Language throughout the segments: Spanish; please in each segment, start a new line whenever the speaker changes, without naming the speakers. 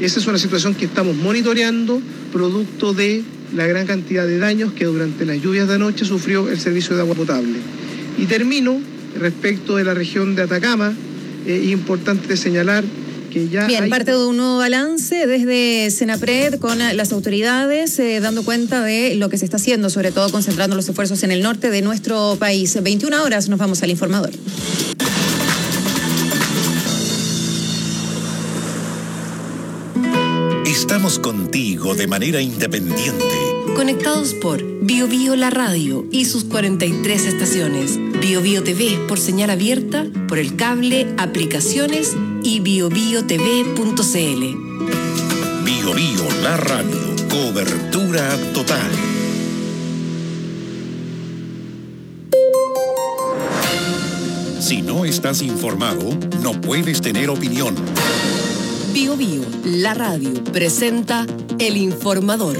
Esa es una situación que estamos monitoreando, producto de la gran cantidad de daños que durante las lluvias de anoche sufrió el servicio de agua potable. Y termino respecto de la región de Atacama. Es importante señalar que ya
Bien, parte de un nuevo balance desde Senapred con las autoridades, dando cuenta de lo que se está haciendo, sobre todo concentrando los esfuerzos en el norte de nuestro país. 21 horas, nos vamos al informador.
Estamos contigo de manera independiente.
Conectados por Bio Bio La Radio y sus 43 estaciones. Bio Bio TV por señal abierta, por el cable, aplicaciones y biobiotv.cl.
Bio Bio La Radio, cobertura total. Si no estás informado, no puedes tener opinión.
Bio Bio La Radio presenta El Informador.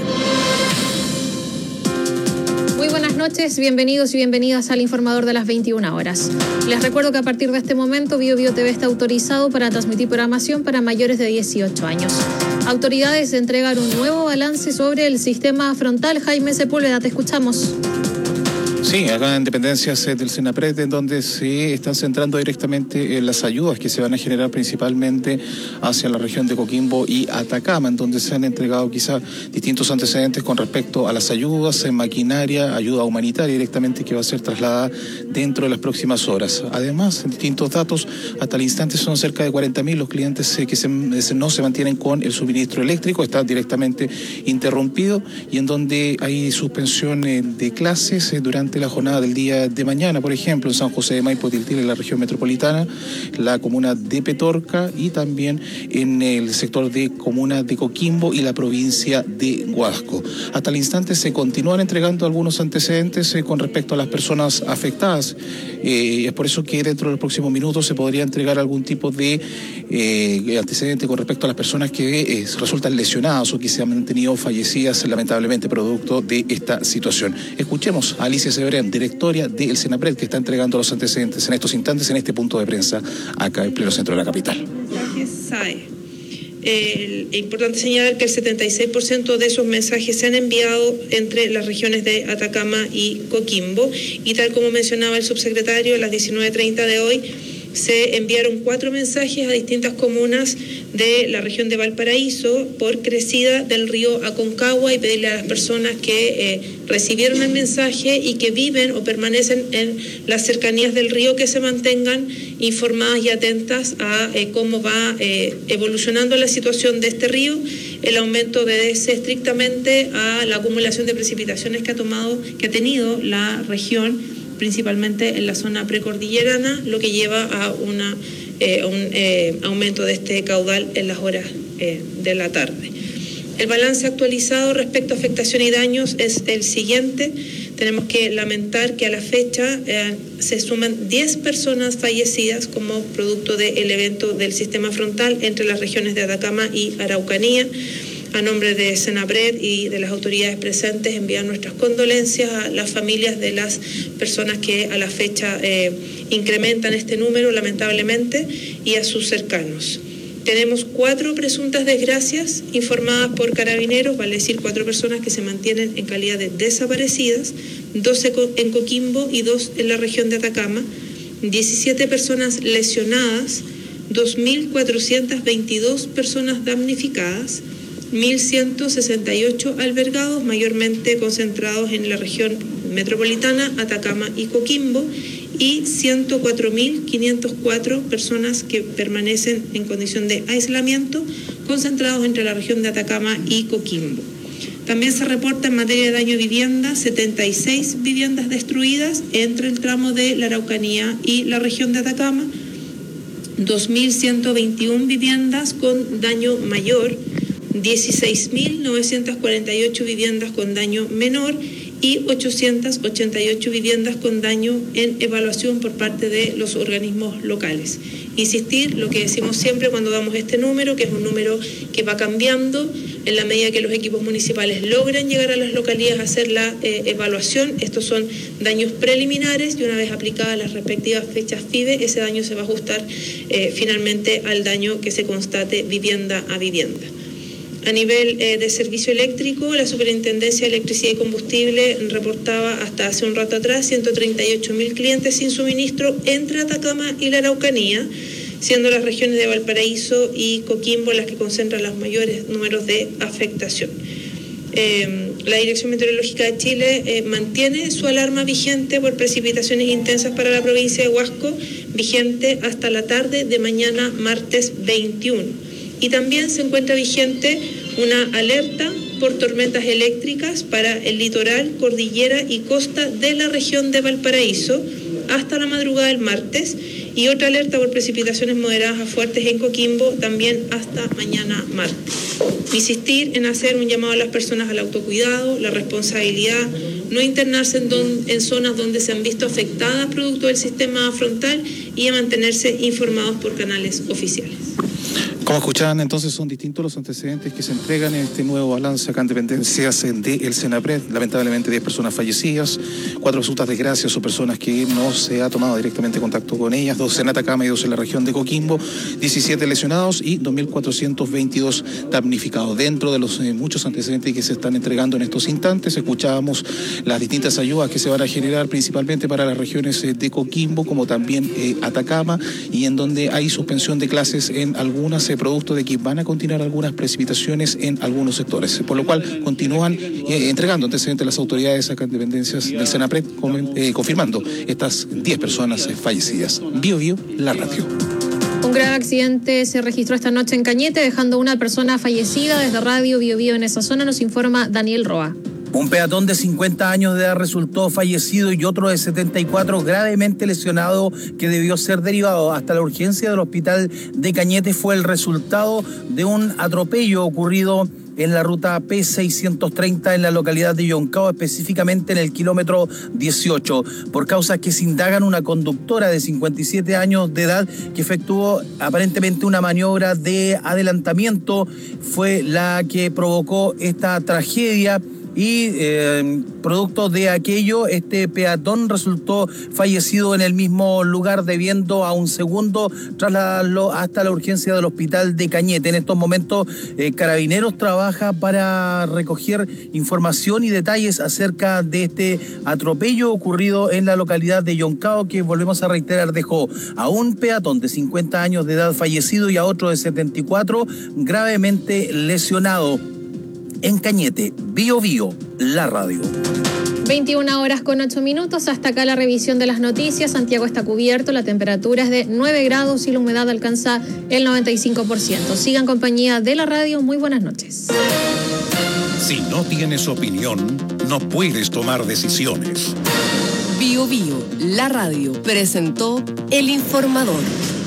Muy buenas noches, bienvenidos y bienvenidas al Informador de las 21 horas. Les recuerdo que a partir de este momento Bio Bio TV está autorizado para transmitir programación para mayores de 18 años. Autoridades entregan un nuevo balance sobre el sistema frontal. Jaime Sepúlveda, te escuchamos.
Sí, acá en dependencias del Senapred, en donde se están centrando directamente en las ayudas que se van a generar principalmente hacia la región de Coquimbo y Atacama, en donde se han entregado quizá distintos antecedentes con respecto a las ayudas en maquinaria, ayuda humanitaria directamente que va a ser trasladada dentro de las próximas horas. Además, distintos datos, hasta el instante son cerca de 40.000 los clientes que no se mantienen con el suministro eléctrico, está directamente interrumpido y en donde hay suspensión de clases durante la jornada del día de mañana, por ejemplo, en San José de Maipo, Tiltil, en la región metropolitana, la comuna de Petorca y también en el sector de comuna de Coquimbo y la provincia de Huasco. Hasta el instante se continúan entregando algunos antecedentes con respecto a las personas afectadas. Es por eso que dentro de los próximos minutos se podría entregar algún tipo de antecedente con respecto a las personas que resultan lesionadas o que se han mantenido fallecidas lamentablemente producto de esta situación. Escuchemos a Alicia Severén, directora del Senapred, que está entregando los antecedentes en estos instantes en este punto de prensa acá en pleno centro de la capital.
Es importante señalar que el 76% de esos mensajes se han enviado entre las regiones de Atacama y Coquimbo y tal como mencionaba el subsecretario, a las 19:30 de hoy se enviaron 4 mensajes a distintas comunas de la región de Valparaíso por crecida del río Aconcagua y pedirle a las personas que recibieron el mensaje y que viven o permanecen en las cercanías del río que se mantengan informadas y atentas a cómo va evolucionando la situación de este río. El aumento obedece estrictamente a la acumulación de precipitaciones que ha tenido la región, principalmente en la zona precordillerana, lo que lleva a un aumento de este caudal en las horas de la tarde. El balance actualizado respecto a afectación y daños es el siguiente. Tenemos que lamentar que a la fecha se suman 10 personas fallecidas como producto del evento del sistema frontal entre las regiones de Atacama y Araucanía. A nombre de Senapred y de las autoridades presentes, enviar nuestras condolencias a las familias de las personas que a la fecha incrementan este número, lamentablemente, y a sus cercanos. Tenemos 4 presuntas desgracias informadas por carabineros, vale decir 4 personas que se mantienen en calidad de desaparecidas, 12 en Coquimbo y 2 en la región de Atacama, 17 personas lesionadas, 2.422 personas damnificadas, 1.168 albergados, mayormente concentrados en la región metropolitana, Atacama y Coquimbo, y 104.504 personas que permanecen en condición de aislamiento, concentrados entre la región de Atacama y Coquimbo. También se reporta en materia de daño a vivienda 76 viviendas destruidas entre el tramo de la Araucanía y la región de Atacama, 2.121 viviendas con daño mayor, 16.948 viviendas con daño menor y 888 viviendas con daño en evaluación por parte de los organismos locales. Insistir, lo que decimos siempre cuando damos este número, que es un número que va cambiando en la medida que los equipos municipales logran llegar a las localidades a hacer la evaluación. Estos son daños preliminares y una vez aplicadas las respectivas fechas FIDE, ese daño se va a ajustar finalmente al daño que se constate vivienda a vivienda. A nivel de servicio eléctrico, la Superintendencia de Electricidad y Combustible reportaba hasta hace un rato atrás 138.000 clientes sin suministro entre Atacama y la Araucanía, siendo las regiones de Valparaíso y Coquimbo las que concentran los mayores números de afectación. La Dirección Meteorológica de Chile mantiene su alarma vigente por precipitaciones intensas para la provincia de Huasco, vigente hasta la tarde de mañana martes 21. Y también se encuentra vigente una alerta por tormentas eléctricas para el litoral, cordillera y costa de la región de Valparaíso hasta la madrugada del martes, y otra alerta por precipitaciones moderadas a fuertes en Coquimbo también hasta mañana martes. Insistir en hacer un llamado a las personas al autocuidado, la responsabilidad, no internarse en zonas donde se han visto afectadas producto del sistema frontal, y a mantenerse informados por canales oficiales.
Como escuchaban, entonces son distintos los antecedentes que se entregan en este nuevo balance acá en dependencias del Senapred. Lamentablemente 10 personas fallecidas, 4 resultas desgracias o personas que no se ha tomado directamente contacto con ellas, 2 en Atacama y 2 en la región de Coquimbo, 17 lesionados y 2.422 damnificados. Dentro de los muchos antecedentes que se están entregando en estos instantes, escuchábamos las distintas ayudas que se van a generar principalmente para las regiones de Coquimbo como también Atacama, y en donde hay suspensión de clases en algunas producto de que van a continuar algunas precipitaciones en algunos sectores, por lo cual continúan entregando antecedentes las autoridades acá en dependencias del Senapred, confirmando estas 10 personas fallecidas. Bio Bio, la radio.
Un grave accidente se registró esta noche en Cañete, dejando una persona fallecida. Desde Radio Bio Bio en esa zona nos informa Daniel Roa.
Un peatón de 50 años de edad resultó fallecido y otro de 74 gravemente lesionado, que debió ser derivado hasta la urgencia del hospital de Cañete. Fue el resultado de un atropello ocurrido en la ruta P630 en la localidad de Yoncao, específicamente en el kilómetro 18. Por causas que se indagan, una conductora de 57 años de edad que efectuó aparentemente una maniobra de adelantamiento fue la que provocó esta tragedia. Y producto de aquello, este peatón resultó fallecido en el mismo lugar, debiendo a un segundo trasladarlo hasta la urgencia del hospital de Cañete. En estos momentos, Carabineros trabaja para recoger información y detalles acerca de este atropello ocurrido en la localidad de Yoncao, que, volvemos a reiterar, dejó a un peatón de 50 años de edad fallecido y a otro de 74 gravemente lesionado. En Cañete, Bio Bio, la radio.
21:08. Hasta acá la revisión de las noticias. Santiago está cubierto, la temperatura es de 9 grados y la humedad alcanza el 95%. Sigan en compañía de la radio. Muy buenas noches.
Si no tienes opinión, no puedes tomar decisiones.
Bio Bio, la radio, presentó El Informador.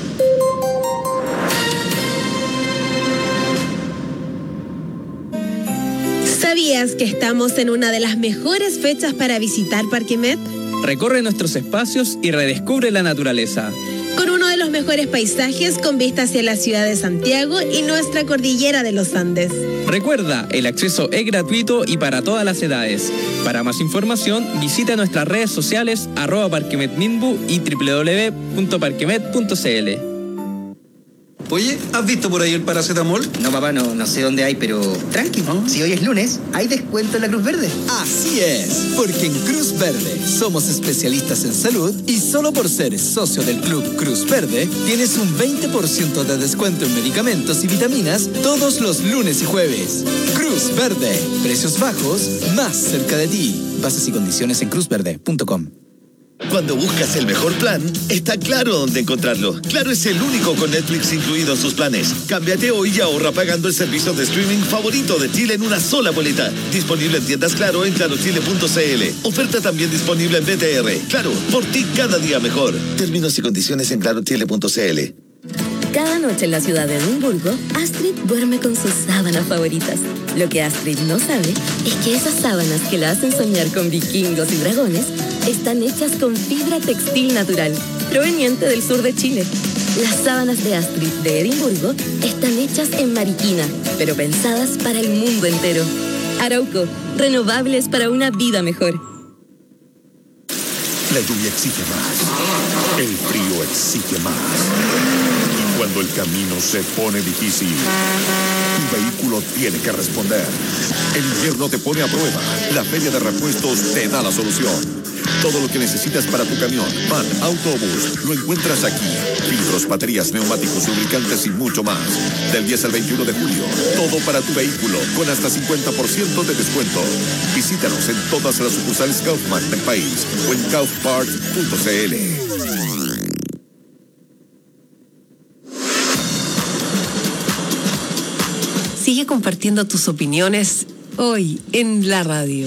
¿Sabías que estamos en una de las mejores fechas para visitar Parque Met?
Recorre nuestros espacios y redescubre la naturaleza.
Con uno de los mejores paisajes con vista hacia la ciudad de Santiago y nuestra cordillera de los Andes.
Recuerda, el acceso es gratuito y para todas las edades. Para más información, visita nuestras redes sociales @parquemetminbu y www.parquemet.cl.
Oye, ¿has visto por ahí el paracetamol?
No, papá, no sé dónde hay, pero tranqui. Si hoy es lunes, hay descuento en la Cruz Verde.
Así es, porque en Cruz Verde somos especialistas en salud y solo por ser socio del Club Cruz Verde tienes un 20% de descuento en medicamentos y vitaminas todos los lunes y jueves. Cruz Verde, precios bajos, más cerca de ti. Bases y condiciones en cruzverde.com.
Cuando buscas el mejor plan, está Claro dónde encontrarlo. Claro es el único con Netflix incluido en sus planes. Cámbiate hoy y ahorra pagando el servicio de streaming favorito de Chile en una sola boleta. Disponible en tiendas Claro en clarochile.cl. Oferta también disponible en BTR. Claro, por ti cada día mejor. Términos y condiciones en clarochile.cl.
Cada noche en la ciudad de Edimburgo, Astrid duerme con sus sábanas favoritas. Lo que Astrid no sabe es que esas sábanas que la hacen soñar con vikingos y dragones están hechas con fibra textil natural, proveniente del sur de Chile. Las sábanas de Astrid de Edimburgo están hechas en Mariquina, pero pensadas para el mundo entero. Arauco, renovables para una vida mejor.
La lluvia exige más. El frío exige más.
Cuando el camino se pone difícil, tu vehículo tiene que responder. El invierno te pone a prueba. La Feria de Repuestos te da la solución. Todo lo que necesitas para tu camión, van, autobús, lo encuentras aquí. Filtros, baterías, neumáticos, lubricantes y mucho más. Del 10 al 21 de julio, todo para tu vehículo, con hasta 50% de descuento. Visítanos en todas las sucursales Kaufman del país o en kaufparts.cl.
Sigue compartiendo tus opiniones hoy en la radio.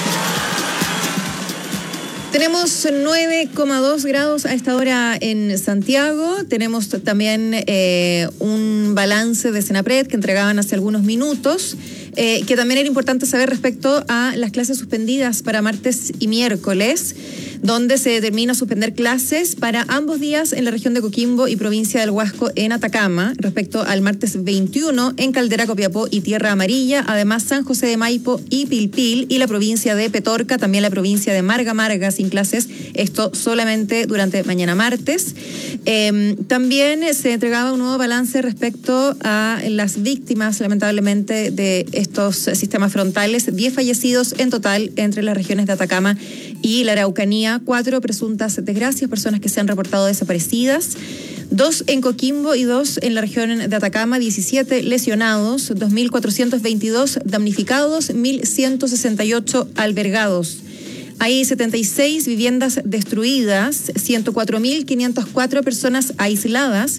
Tenemos 9,2 grados a esta hora en Santiago. Tenemos también un balance de Senapred que entregaban hace algunos minutos, que también era importante saber respecto a las clases suspendidas para martes y miércoles, donde se determina suspender clases para ambos días en la región de Coquimbo y provincia del Huasco en Atacama, respecto al martes 21 en Caldera, Copiapó y Tierra Amarilla, además San José de Maipo y Pilpil, y la provincia de Petorca, también la provincia de Marga Marga sin clases, esto solamente durante mañana martes. También se entregaba un nuevo balance respecto a las víctimas, lamentablemente, de estos sistemas frontales, 10 fallecidos en total entre las regiones de Atacama y la Araucanía, 4 presuntas desgracias, personas que se han reportado desaparecidas, 2 en Coquimbo y 2 en la región de Atacama, 17 lesionados, 2.422 damnificados, 1.168 albergados. Hay 76 viviendas destruidas, 104.504 personas aisladas,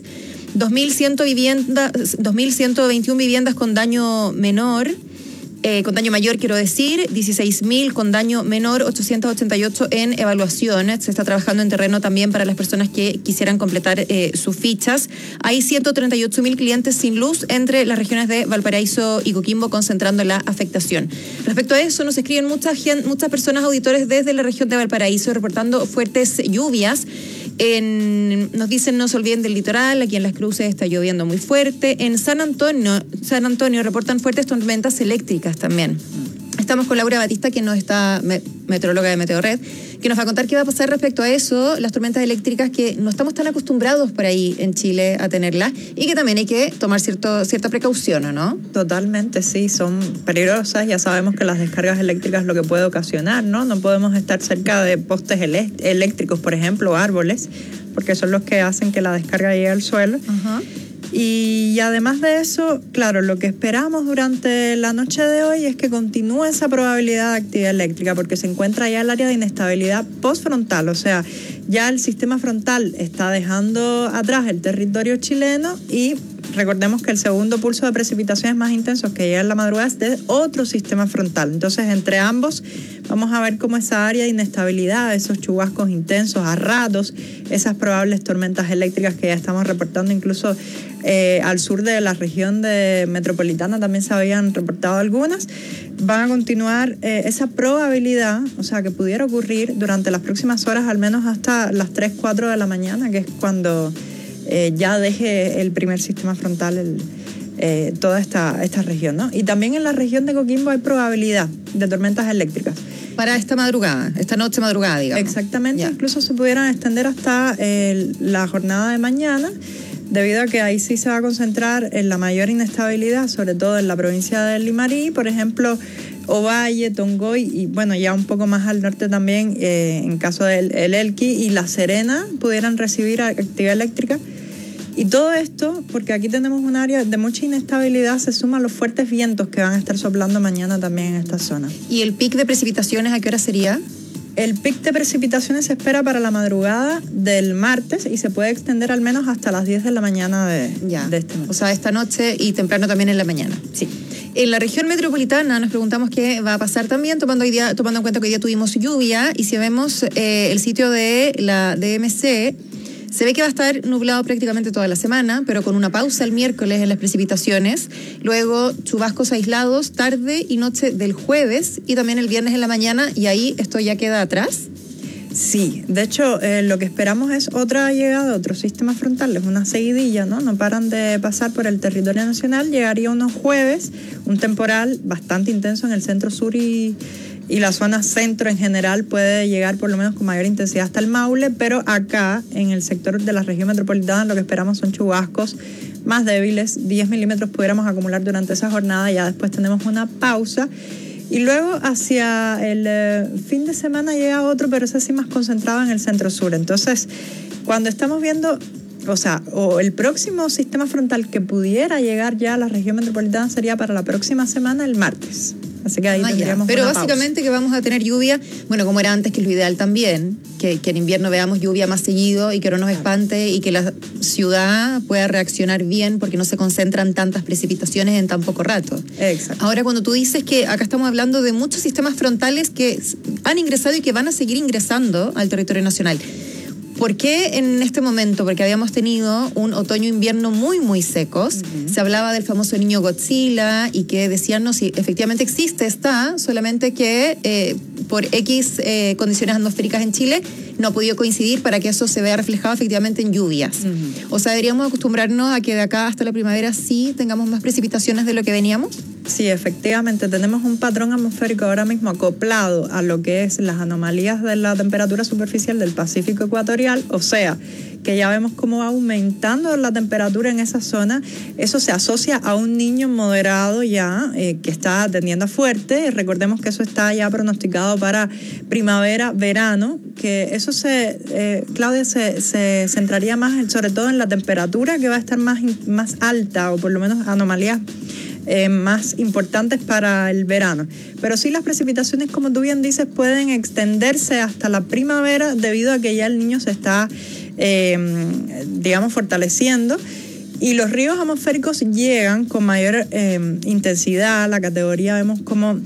2.121 viviendas con daño menor, con daño mayor quiero decir, 16.000 con daño menor, 888 en evaluación. Se está trabajando en terreno también para las personas que quisieran completar sus fichas. Hay 138.000 clientes sin luz entre las regiones de Valparaíso y Coquimbo, concentrando la afectación. Respecto a eso, nos escriben muchas personas, auditores desde la región de Valparaíso, reportando fuertes lluvias. Nos dicen no se olviden del litoral, aquí en Las Cruces está lloviendo muy fuerte. En San Antonio reportan fuertes tormentas eléctricas también. Estamos con Laura Batista, que nos está, meteoróloga de Meteorred, que nos va a contar qué va a pasar respecto a eso, las tormentas eléctricas que no estamos tan acostumbrados por ahí en Chile a tenerlas, y que también hay que tomar cierta precaución, ¿no?
Totalmente, sí, son peligrosas. Ya sabemos que las descargas eléctricas lo que puede ocasionar, ¿no? No podemos estar cerca de postes eléctricos, por ejemplo, o árboles, porque son los que hacen que la descarga llegue al suelo. Ajá. Y además de eso, claro, lo que esperamos durante la noche de hoy es que continúe esa probabilidad de actividad eléctrica, porque se encuentra ya el área de inestabilidad postfrontal, o sea, ya el sistema frontal está dejando atrás el territorio chileno, y recordemos que el segundo pulso de precipitaciones más intensos que llega en la madrugada es de otro sistema frontal. Entonces, entre ambos vamos a ver cómo esa área de inestabilidad, esos chubascos intensos a ratos, esas probables tormentas eléctricas que ya estamos reportando, incluso al sur de la región metropolitana también se habían reportado algunas, van a continuar esa probabilidad, o sea, que pudiera ocurrir durante las próximas horas, al menos hasta las 3, 4 de la mañana, que es cuando ya deje el primer sistema frontal toda esta región, ¿no? Y también en la región de Coquimbo hay probabilidad de tormentas eléctricas.
Para esta madrugada, esta noche madrugada, digamos.
Exactamente, ya. Incluso se pudieran extender hasta la jornada de mañana, debido a que ahí sí se va a concentrar en la mayor inestabilidad, sobre todo en la provincia del Limarí, por ejemplo, Ovalle, Tongoy, y bueno, ya un poco más al norte también, en caso del Elqui y La Serena, pudieran recibir actividad eléctrica. Y todo esto, porque aquí tenemos un área de mucha inestabilidad, se suman los fuertes vientos que van a estar soplando mañana también en esta zona.
¿Y el pic de precipitaciones a qué hora sería?
El pic de precipitaciones se espera para la madrugada del martes y se puede extender al menos hasta las 10 de la mañana de este mes.
O sea, esta noche y temprano también en la mañana.
Sí.
En la región metropolitana nos preguntamos qué va a pasar también, tomando en cuenta que hoy día tuvimos lluvia, y si vemos el sitio de la DMC, se ve que va a estar nublado prácticamente toda la semana, pero con una pausa el miércoles en las precipitaciones, luego chubascos aislados tarde y noche del jueves, y también el viernes en la mañana, y ahí esto ya queda atrás.
Sí, de hecho lo que esperamos es otra llegada de otros sistemas frontales, una seguidilla, ¿no? No paran de pasar por el territorio nacional. Llegaría unos jueves, un temporal bastante intenso en el centro sur y y la zona centro en general puede llegar por lo menos con mayor intensidad hasta el Maule, pero acá en el sector de la región metropolitana lo que esperamos son chubascos más débiles, 10 milímetros pudiéramos acumular durante esa jornada, ya después tenemos una pausa. Y luego hacia el fin de semana llega otro, pero ese sí más concentrado en el centro-sur. Entonces, cuando estamos viendo, o el próximo sistema frontal que pudiera llegar ya a la región metropolitana sería para la próxima semana, el martes. Así que ahí tendríamos
Pero
una
básicamente
pausa.
que vamos a tener lluvia, bueno, como era antes, que es lo ideal también, que en invierno veamos lluvia más seguido y que no nos espante y que la ciudad pueda reaccionar bien porque no se concentran tantas precipitaciones en tan poco rato.
Exacto.
Ahora, cuando tú dices que acá estamos hablando de muchos sistemas frontales que han ingresado y que van a seguir ingresando al territorio nacional, ¿por qué en este momento? Porque habíamos tenido un otoño-invierno muy, muy secos. Se hablaba del famoso niño Godzilla y que decían, no, si efectivamente existe, está, solamente que por X condiciones atmosféricas en Chile no ha podido coincidir para que eso se vea reflejado efectivamente en lluvias. O sea, deberíamos acostumbrarnos a que de acá hasta la primavera sí tengamos más precipitaciones de lo que veníamos.
Sí, efectivamente, tenemos un patrón atmosférico ahora mismo acoplado a lo que es las anomalías de la temperatura superficial del Pacífico ecuatorial, o sea, que ya vemos cómo va aumentando la temperatura en esa zona. Eso se asocia a un niño moderado ya, que está tendiendo a fuerte. Recordemos que eso está ya pronosticado para primavera, verano, que eso Claudia, se centraría más sobre todo en la temperatura, que va a estar más alta, o por lo menos anomalías más importantes para el verano. Pero sí, las precipitaciones, como tú bien dices, pueden extenderse hasta la primavera debido a que ya el niño se está, fortaleciendo, y los ríos atmosféricos llegan con mayor intensidad. La categoría, vemos como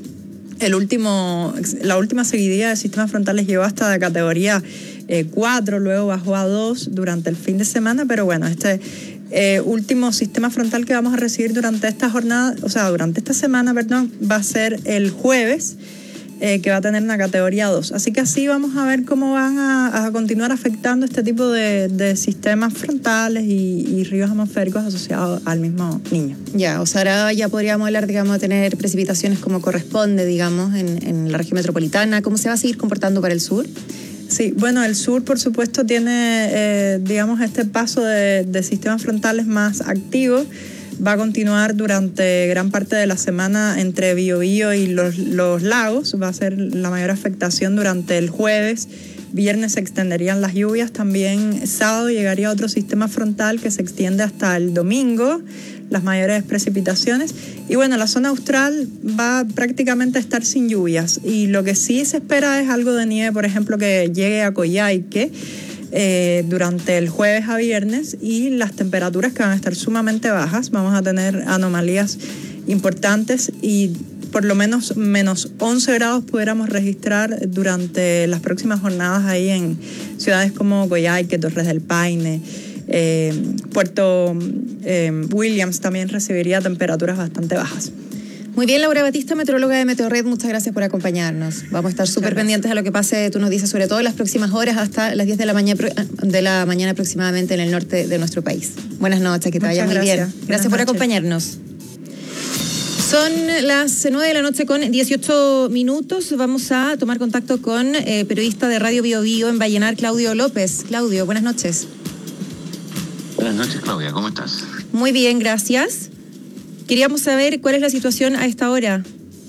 la última seguidilla de sistemas frontales llegó hasta la categoría 4, luego bajó a 2 durante el fin de semana, pero bueno, último sistema frontal que vamos a recibir durante esta jornada, durante esta semana, va a ser el jueves, que va a tener una categoría 2. Así que así vamos a ver cómo van a continuar afectando este tipo de sistemas frontales y ríos atmosféricos asociados al mismo niño.
Ya, o sea, ahora ya podríamos hablar de que vamos a tener precipitaciones como corresponde, digamos, en la región metropolitana. ¿Cómo se va a seguir comportando para el sur?
Sí, bueno, el sur, por supuesto, tiene, este paso de sistemas frontales más activos. Va a continuar durante gran parte de la semana entre Biobío y los lagos. Va a ser la mayor afectación durante el jueves. Viernes se extenderían las lluvias. También sábado llegaría otro sistema frontal que se extiende hasta el domingo. Las mayores precipitaciones. Y bueno, la zona austral va prácticamente a estar sin lluvias. Y lo que sí se espera es algo de nieve, por ejemplo, que llegue a Coyhaique durante el jueves a viernes, y las temperaturas que van a estar sumamente bajas. Vamos a tener anomalías importantes y por lo menos menos 11 grados pudiéramos registrar durante las próximas jornadas ahí en ciudades como Coyhaique, Torres del Paine. Puerto Williams también recibiría temperaturas bastante bajas.
Muy bien, Laura Batista, meteoróloga de Meteorred, muchas gracias por acompañarnos. Vamos a estar súper pendientes a lo que pase, tú nos dices, sobre todo en las próximas horas hasta las 10 de la mañana aproximadamente en el norte de nuestro país. Buenas noches, que te vaya muy bien. Gracias por acompañarnos. Son las 9 de la noche con 18 minutos. Vamos a tomar contacto con periodista de Radio Bio Bio en Vallenar, Claudio López. Claudio, buenas noches.
Buenas noches, Claudia, ¿cómo estás?
Muy bien, gracias. Queríamos saber cuál es la situación a esta hora.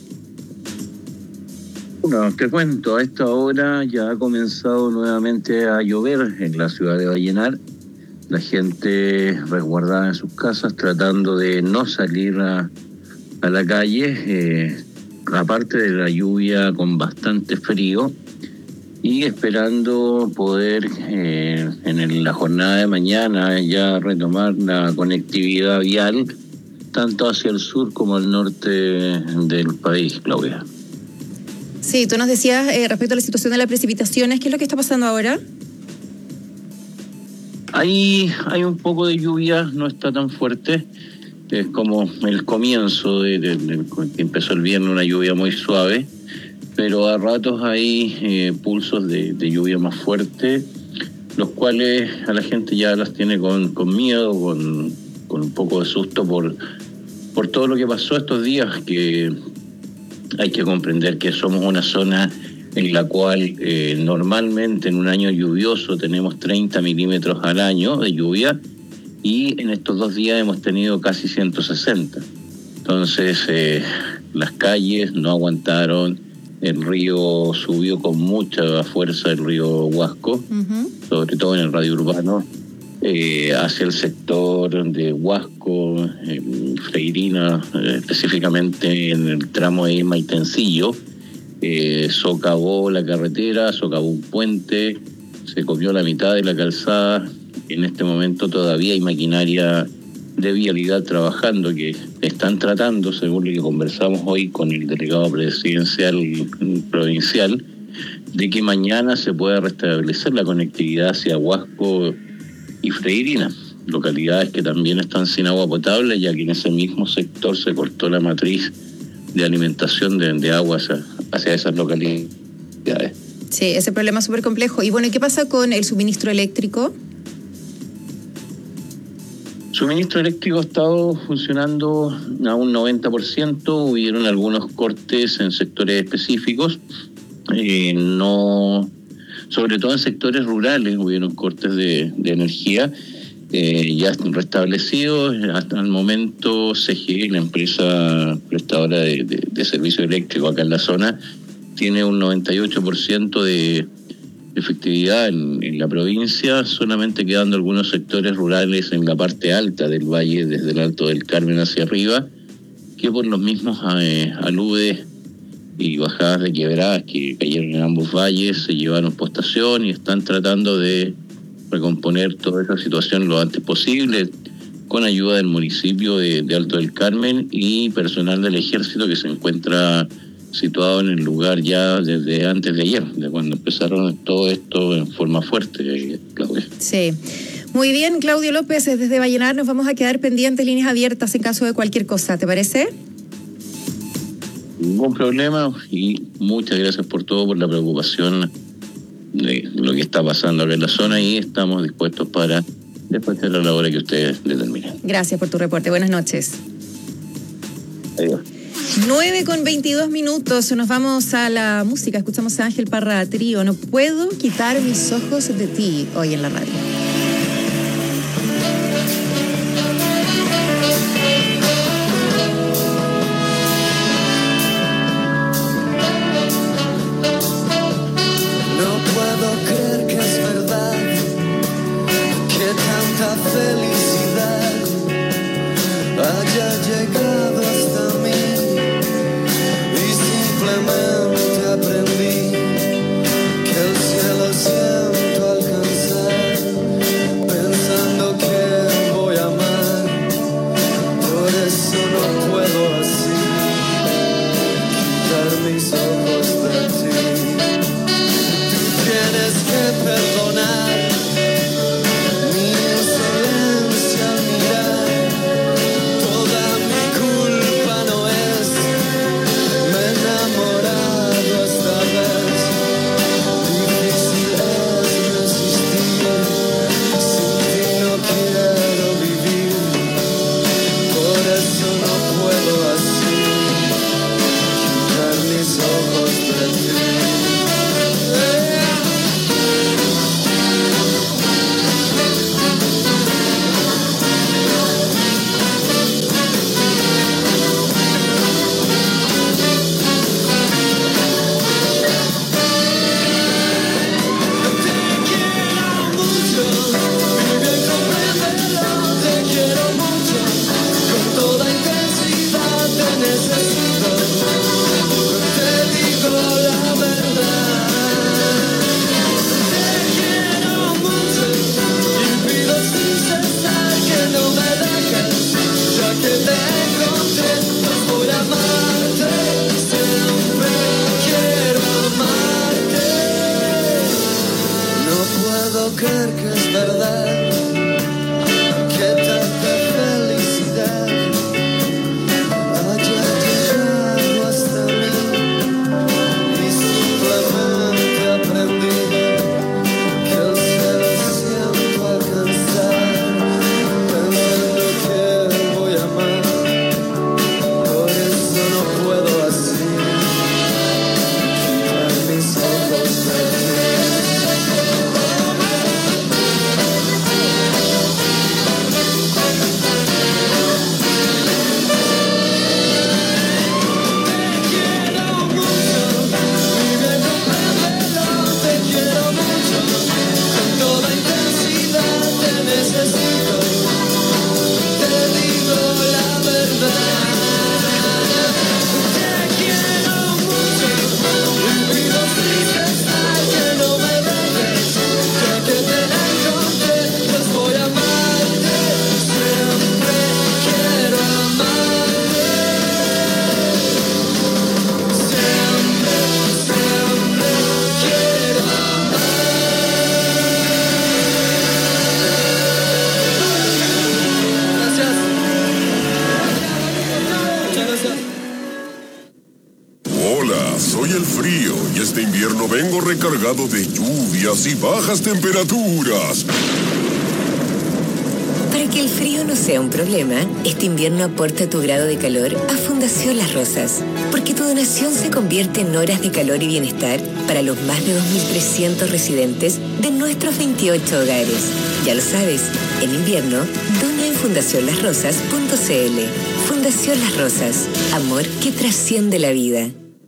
Bueno, te cuento, a esta hora ya ha comenzado nuevamente a llover en la ciudad de Vallenar. La gente resguardada en sus casas tratando de no salir a la calle, aparte de la lluvia con bastante frío, y esperando poder en la jornada de mañana ya retomar la conectividad vial tanto hacia el sur como al norte del país, Claudia.
Sí, tú nos decías respecto a la situación de las precipitaciones, ¿qué es lo que está pasando ahora?
Hay un poco de lluvia, no está tan fuerte, es como el comienzo que empezó el viernes, una lluvia muy suave, pero a ratos hay pulsos de lluvia más fuerte, los cuales a la gente ya las tiene con miedo, con un poco de susto por todo lo que pasó estos días, que Hay que comprender que somos una zona en la cual normalmente en un año lluvioso tenemos 30 milímetros al año de lluvia, y en estos 2 días hemos tenido casi 160. Entonces las calles no aguantaron, el río subió con mucha fuerza, el río Huasco, sobre todo en el radio urbano, hacia el sector de Huasco, Freirina, específicamente en el tramo de Maitencillo. Socavó la carretera, socavó un puente, se comió la mitad de la calzada. En este momento todavía hay maquinaria de vialidad trabajando, que están tratando, según lo que conversamos hoy con el delegado presidencial provincial, de que mañana se pueda restablecer la conectividad hacia Huasco y Freirina, localidades que también están sin agua potable, ya que en ese mismo sector se cortó la matriz de alimentación de agua hacia esas localidades.
Sí, ese problema es súper complejo. Y bueno, ¿y qué pasa con el suministro eléctrico?
Suministro eléctrico ha estado funcionando a un 90%, hubieron algunos cortes en sectores específicos, sobre todo en sectores rurales hubieron cortes de energía, ya restablecidos. Hasta el momento CGE, la empresa prestadora de servicio eléctrico acá en la zona, tiene un 98% de efectividad en la provincia, solamente quedando algunos sectores rurales en la parte alta del valle, desde el Alto del Carmen hacia arriba, que por los mismos aludes y bajadas de quebradas que cayeron en ambos valles se llevaron postación y están tratando de recomponer toda esa situación lo antes posible, con ayuda del municipio de Alto del Carmen y personal del ejército que se encuentra situado en el lugar ya desde antes de ayer, de cuando empezaron todo esto en forma fuerte, Claudia.
Sí. Muy bien, Claudio López, desde Vallenar nos vamos a quedar pendientes, líneas abiertas en caso de cualquier cosa, ¿te parece?
Ningún problema, y muchas gracias por todo, por la preocupación de lo que está pasando acá en la zona, y estamos dispuestos para después de la hora que ustedes determinen.
Gracias por tu reporte, buenas noches.
Adiós.
9:22, nos vamos a la música, escuchamos a Ángel Parra Trío, No puedo quitar mis ojos de ti, hoy en la radio.
No puedo creer que es verdad, que tanta felicidad haya llegado hasta mí. Simplemente aprendí que el cielo siento alcanzar
Hola, soy el frío y este invierno vengo recargado de lluvias y bajas temperaturas.
Para que el frío no sea un problema, este invierno aporta tu grado de calor a Fundación Las Rosas, porque tu donación se convierte en horas de calor y bienestar para los más de 2.300 residentes de nuestros 28 hogares. Ya lo sabes, en invierno, dona en fundacionlasrosas.cl. Fundación Las Rosas, amor que trasciende la vida.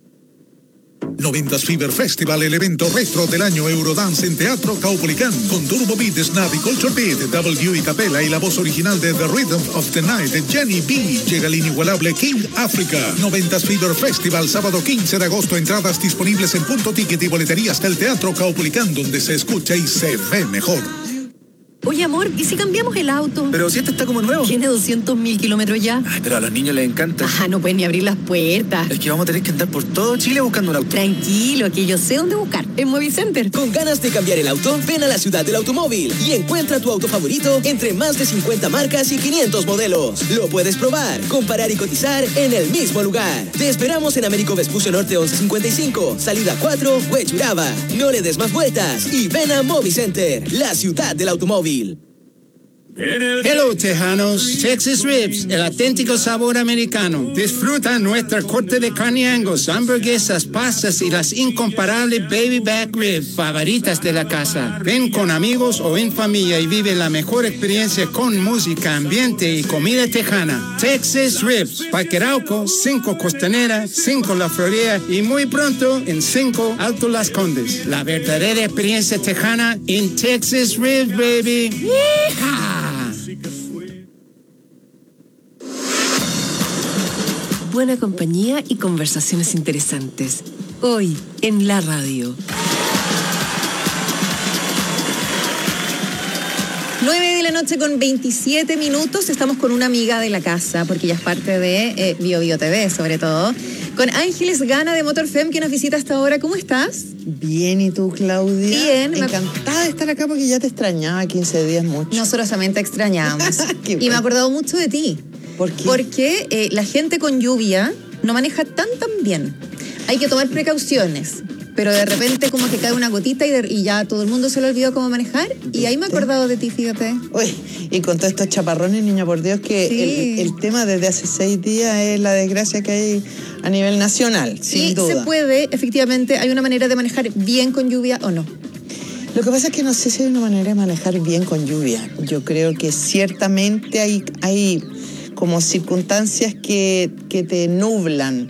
90s Fever Festival, el evento retro del año Eurodance en Teatro Caupolicán, con Turbo Beat, Snap y Culture Beat, W y Capella y la voz original de The Rhythm of the Night de Jenny B. Llega el inigualable King Africa. 90s Fever Festival, sábado 15 de agosto. Entradas disponibles en Punto Ticket y boleterías del Teatro Caupolicán, donde se escucha y se ve mejor.
Oye, amor, ¿y si cambiamos el auto?
Pero si este está como nuevo.
Tiene 200.000 kilómetros ya.
Ay, pero a los niños les encanta.
Ajá, no pueden ni abrir las puertas.
Es que vamos a tener que andar por todo Chile buscando un auto.
Tranquilo, que yo sé dónde buscar. En Movicenter.
Con ganas de cambiar el auto, ven a la ciudad del automóvil y encuentra tu auto favorito entre más de 50 marcas y 500 modelos. Lo puedes probar, comparar y cotizar en el mismo lugar. Te esperamos en Américo Vespucio Norte 1155, salida 4, Huechuraba. No le des más vueltas y ven a Movicenter, la ciudad del automóvil.
Hello, tejanos. Texas Ribs, el auténtico sabor americano. Disfruta nuestra corte de carne Angus, hamburguesas, pastas y las incomparables baby back ribs favoritas de la casa. Ven con amigos o en familia y vive la mejor experiencia con música, ambiente y comida tejana. Texas Ribs, Parque Arauco, 5 Costanera, 5 La Florida y muy pronto en 5 Alto Las Condes. La verdadera experiencia tejana en Texas Ribs, baby. ¡Yeehaw!
Buena compañía y conversaciones interesantes. Hoy en la radio.
9 de la noche con 27 minutos. Estamos con una amiga de la casa, porque ella es parte de BioBio TV, sobre todo. Con Ángeles Gana de Motorfem, que nos visita hasta ahora. ¿Cómo estás?
Bien, ¿y tú, Claudia?
Bien.
Encantada de estar acá porque ya te extrañaba 15 días mucho.
Nosotros también te extrañamos. Y me he acordado mucho de ti.
¿Por qué?
Porque la gente con lluvia no maneja tan bien. Hay que tomar precauciones, pero de repente como que cae una gotita y ya todo el mundo se le olvidó cómo manejar. Y ahí me he acordado de ti, fíjate.
Uy, y con todos estos chaparrones, niña, por Dios, que sí. el tema desde hace 6 días es la desgracia que hay a nivel nacional, sin duda.
Y se puede, efectivamente, hay una manera de manejar bien con lluvia o no.
Lo que pasa es que no sé si hay una manera de manejar bien con lluvia. Yo creo que ciertamente hay como circunstancias que te nublan.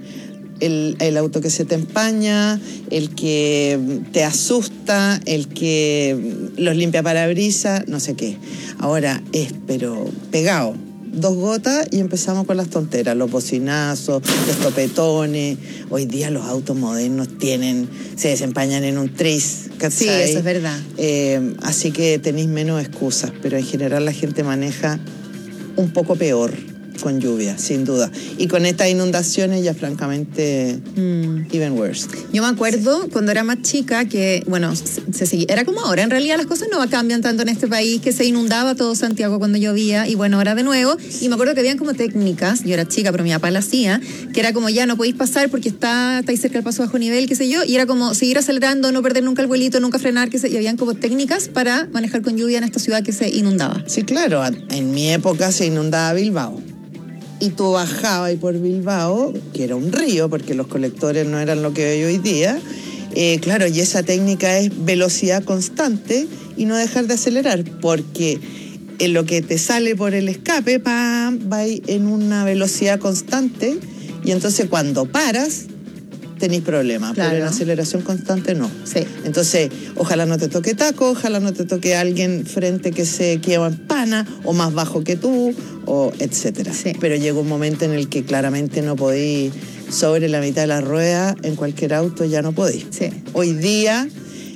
El auto que se te empaña, el que te asusta, el que los limpia parabrisas, no sé qué. Ahora pero pegado. 2 gotas y empezamos con las tonteras, los bocinazos, los topetones. Hoy día los autos modernos se desempañan en un tris, ¿cachai?
Sí, eso es verdad.
Así que tenéis menos excusas, pero en general la gente maneja un poco peor con lluvia, sin duda. Y con estas inundaciones ya francamente even worse.
Yo me acuerdo cuando era más chica que, bueno, era como ahora. En realidad las cosas no cambian tanto en este país, que se inundaba todo Santiago cuando llovía y bueno, ahora de nuevo. Y me acuerdo que habían como técnicas, yo era chica pero mi papá la hacía, que era como ya no podéis pasar porque estáis cerca del paso bajo nivel, qué sé yo, y era como seguir acelerando, no perder nunca el vuelito, nunca frenar, y habían como técnicas para manejar con lluvia en esta ciudad que se inundaba.
Sí, claro, en mi época se inundaba Bilbao. Y tú bajabas ahí por Bilbao, que era un río, porque los colectores no eran lo que hay hoy día. Claro, y esa técnica es velocidad constante y no dejar de acelerar, porque en lo que te sale por el escape, va en una velocidad constante, y entonces cuando paras, tenéis problemas, claro. Pero en aceleración constante no.
Sí.
Entonces, ojalá no te toque taco, ojalá no te toque alguien frente que se queda en pana, o más bajo que tú, o etcétera.
Sí.
Pero llega un momento en el que claramente no podéis, sobre la mitad de la rueda, en cualquier auto ya no podéis.
Sí.
Hoy día,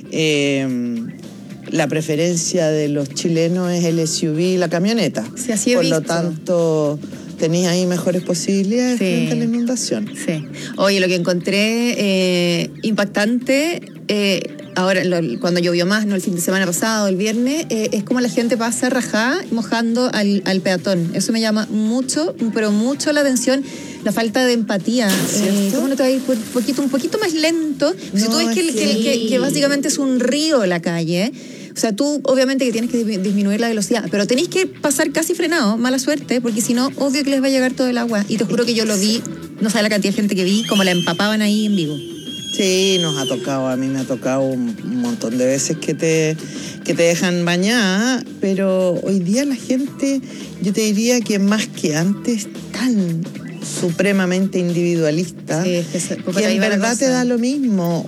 la preferencia de los chilenos es el SUV y la camioneta.
Sí, así he
Por
visto.
lo tanto, tenéis ahí mejores posibilidades frente a la inundación.
Sí. Oye, lo que encontré impactante, ahora cuando llovió más, no el fin de semana pasado, el viernes, es como la gente pasa rajada mojando al peatón. Eso me llama mucho, pero mucho la atención. la falta de empatía. ¿Cómo no te vas a ir un poquito más lento? Si tú ves que básicamente es un río la calle, o sea, tú obviamente que tienes que disminuir la velocidad, pero tenéis que pasar casi frenado, mala suerte, porque si no, obvio que les va a llegar todo el agua. Y te juro que yo lo vi, no sabes la cantidad de gente que vi, como la empapaban ahí en vivo.
Sí, nos ha tocado, a mí me ha tocado un montón de veces que te dejan bañar, pero hoy día la gente, yo te diría que más que antes, tan supremamente individualista, sí, que en verdad te da lo mismo.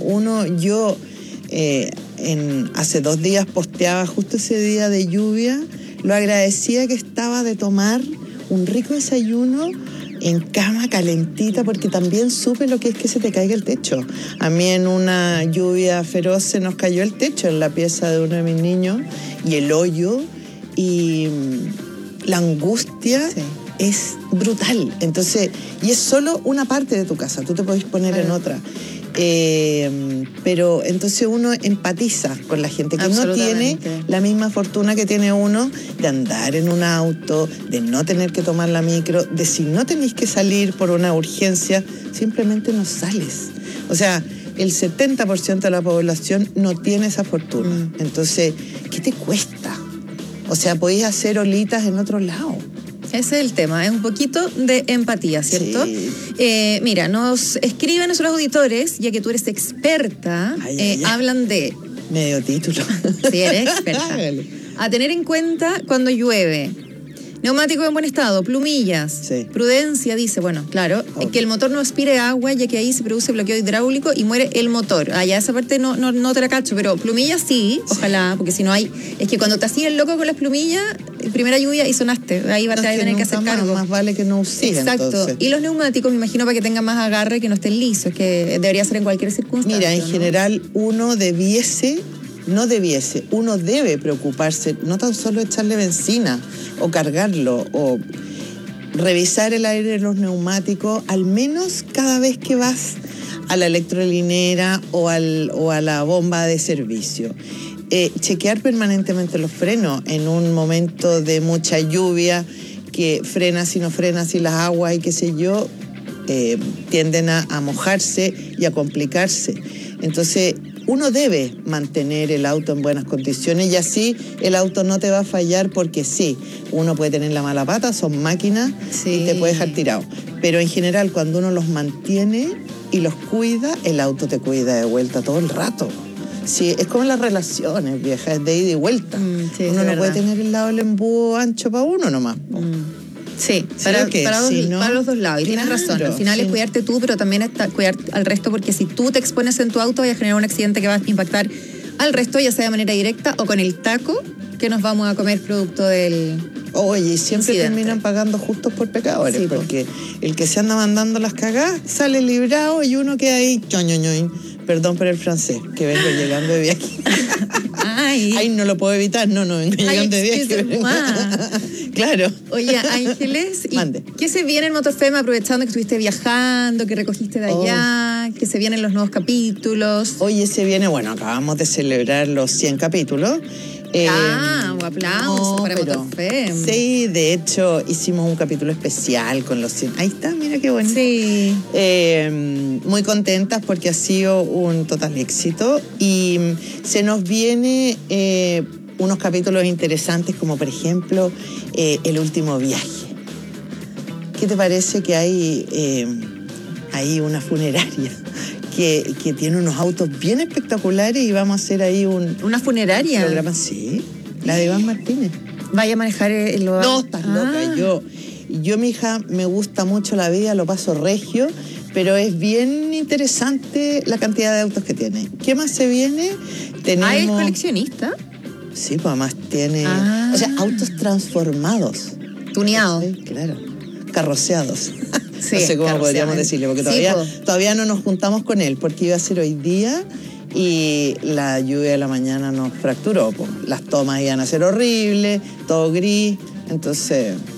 Hace 2 días posteaba justo ese día de lluvia, lo agradecía que estaba de tomar un rico desayuno en cama calentita, porque también supe lo que es que se te caiga el techo. A mí en una lluvia feroz se nos cayó el techo en la pieza de uno de mis niños, y el hoyo, y la angustia es brutal. Entonces, y es solo una parte de tu casa, tú te podés poner en otra. Pero entonces uno empatiza con la gente que no tiene la misma fortuna que tiene uno de andar en un auto, de no tener que tomar la micro, de si no tenés que salir por una urgencia, simplemente no sales. O sea, el 70% de la población no tiene esa fortuna. Entonces, ¿qué te cuesta? O sea, podéis hacer olitas en otro lado.
Ese es el tema, es un poquito de empatía, ¿cierto? Sí. Mira, nos escriben nuestros auditores, ya que tú eres experta, hablan de...
Medio título.
Sí, eres experta. A tener en cuenta cuando llueve. Neumático en buen estado, plumillas. Sí. Prudencia dice, bueno, claro, que el motor no aspire agua, ya que ahí se produce bloqueo hidráulico y muere el motor. Ya esa parte no te la cacho, pero plumillas sí, ojalá, porque si no hay... Es que cuando te hacías el loco con las plumillas, primera lluvia y sonaste, ahí vas a tener que hacer cargo.
Más vale que no uses.
Exacto. Entonces. Y los neumáticos, me imagino, para que tengan más agarre, que no estén lisos, que debería ser en cualquier circunstancia.
Mira, en general uno uno debe preocuparse, no tan solo echarle benzina o cargarlo o revisar el aire de los neumáticos, al menos cada vez que vas a la electrolinera o a la bomba de servicio. Chequear permanentemente los frenos en un momento de mucha lluvia, que frenas y no frenas, y las aguas y qué sé yo, tienden a mojarse y a complicarse. Entonces, uno debe mantener el auto en buenas condiciones, y así el auto no te va a fallar, porque sí, uno puede tener la mala pata, son máquinas, y te puede dejar tirado. Pero en general, cuando uno los mantiene y los cuida, el auto te cuida de vuelta todo el rato. Sí, es como las relaciones, vieja, es de ida y vuelta. Uno no puede tener el lado del embudo ancho para uno nomás.
Sí, para los dos lados. Y tienes razón. Al final es cuidarte tú, pero también es cuidar al resto, porque si tú te expones en tu auto, vas a generar un accidente que va a impactar al resto, ya sea de manera directa o con el taco que nos vamos a comer producto del...
Oye, y siempre terminan pagando justos por pecadores, porque el que se anda mandando las cagadas sale librado, y uno queda ahí, perdón por el francés, que vengo llegando de viaje. Ay, no lo puedo evitar, no vengo llegando de viaje. Claro.
Oye, Ángeles, ¿qué se viene en Motofema, aprovechando que estuviste viajando, que recogiste de allá, que se vienen los nuevos capítulos?
Oye, se viene, bueno, acabamos de celebrar los 100 capítulos.
Aplausos para Motofema.
Sí, de hecho, hicimos un capítulo especial con los 100. Ahí está, mira qué bonito.
Sí.
Muy contentas porque ha sido un total éxito, y se nos viene unos capítulos interesantes, como por ejemplo el último viaje. ¿Qué te parece que hay una funeraria que tiene unos autos bien espectaculares, y vamos a hacer ahí una
funeraria?
Programa, sí, la de Iván Martínez.
¿Vaya a manejar el lugar?
No, estás loca. Yo, mi hija, me gusta mucho la vida, lo paso regio, pero es bien interesante la cantidad de autos que tiene. ¿Qué más se viene? Tenemos...
¿Es coleccionista?
Sí, pues además tiene... O sea, autos transformados.
Tuneados.
Sí, claro. Carroceados.
Sí,
no sé cómo podríamos decirle, porque todavía no nos juntamos con él, porque iba a ser hoy día, y la lluvia de la mañana nos fracturó. Las tomas iban a ser horribles, todo gris, entonces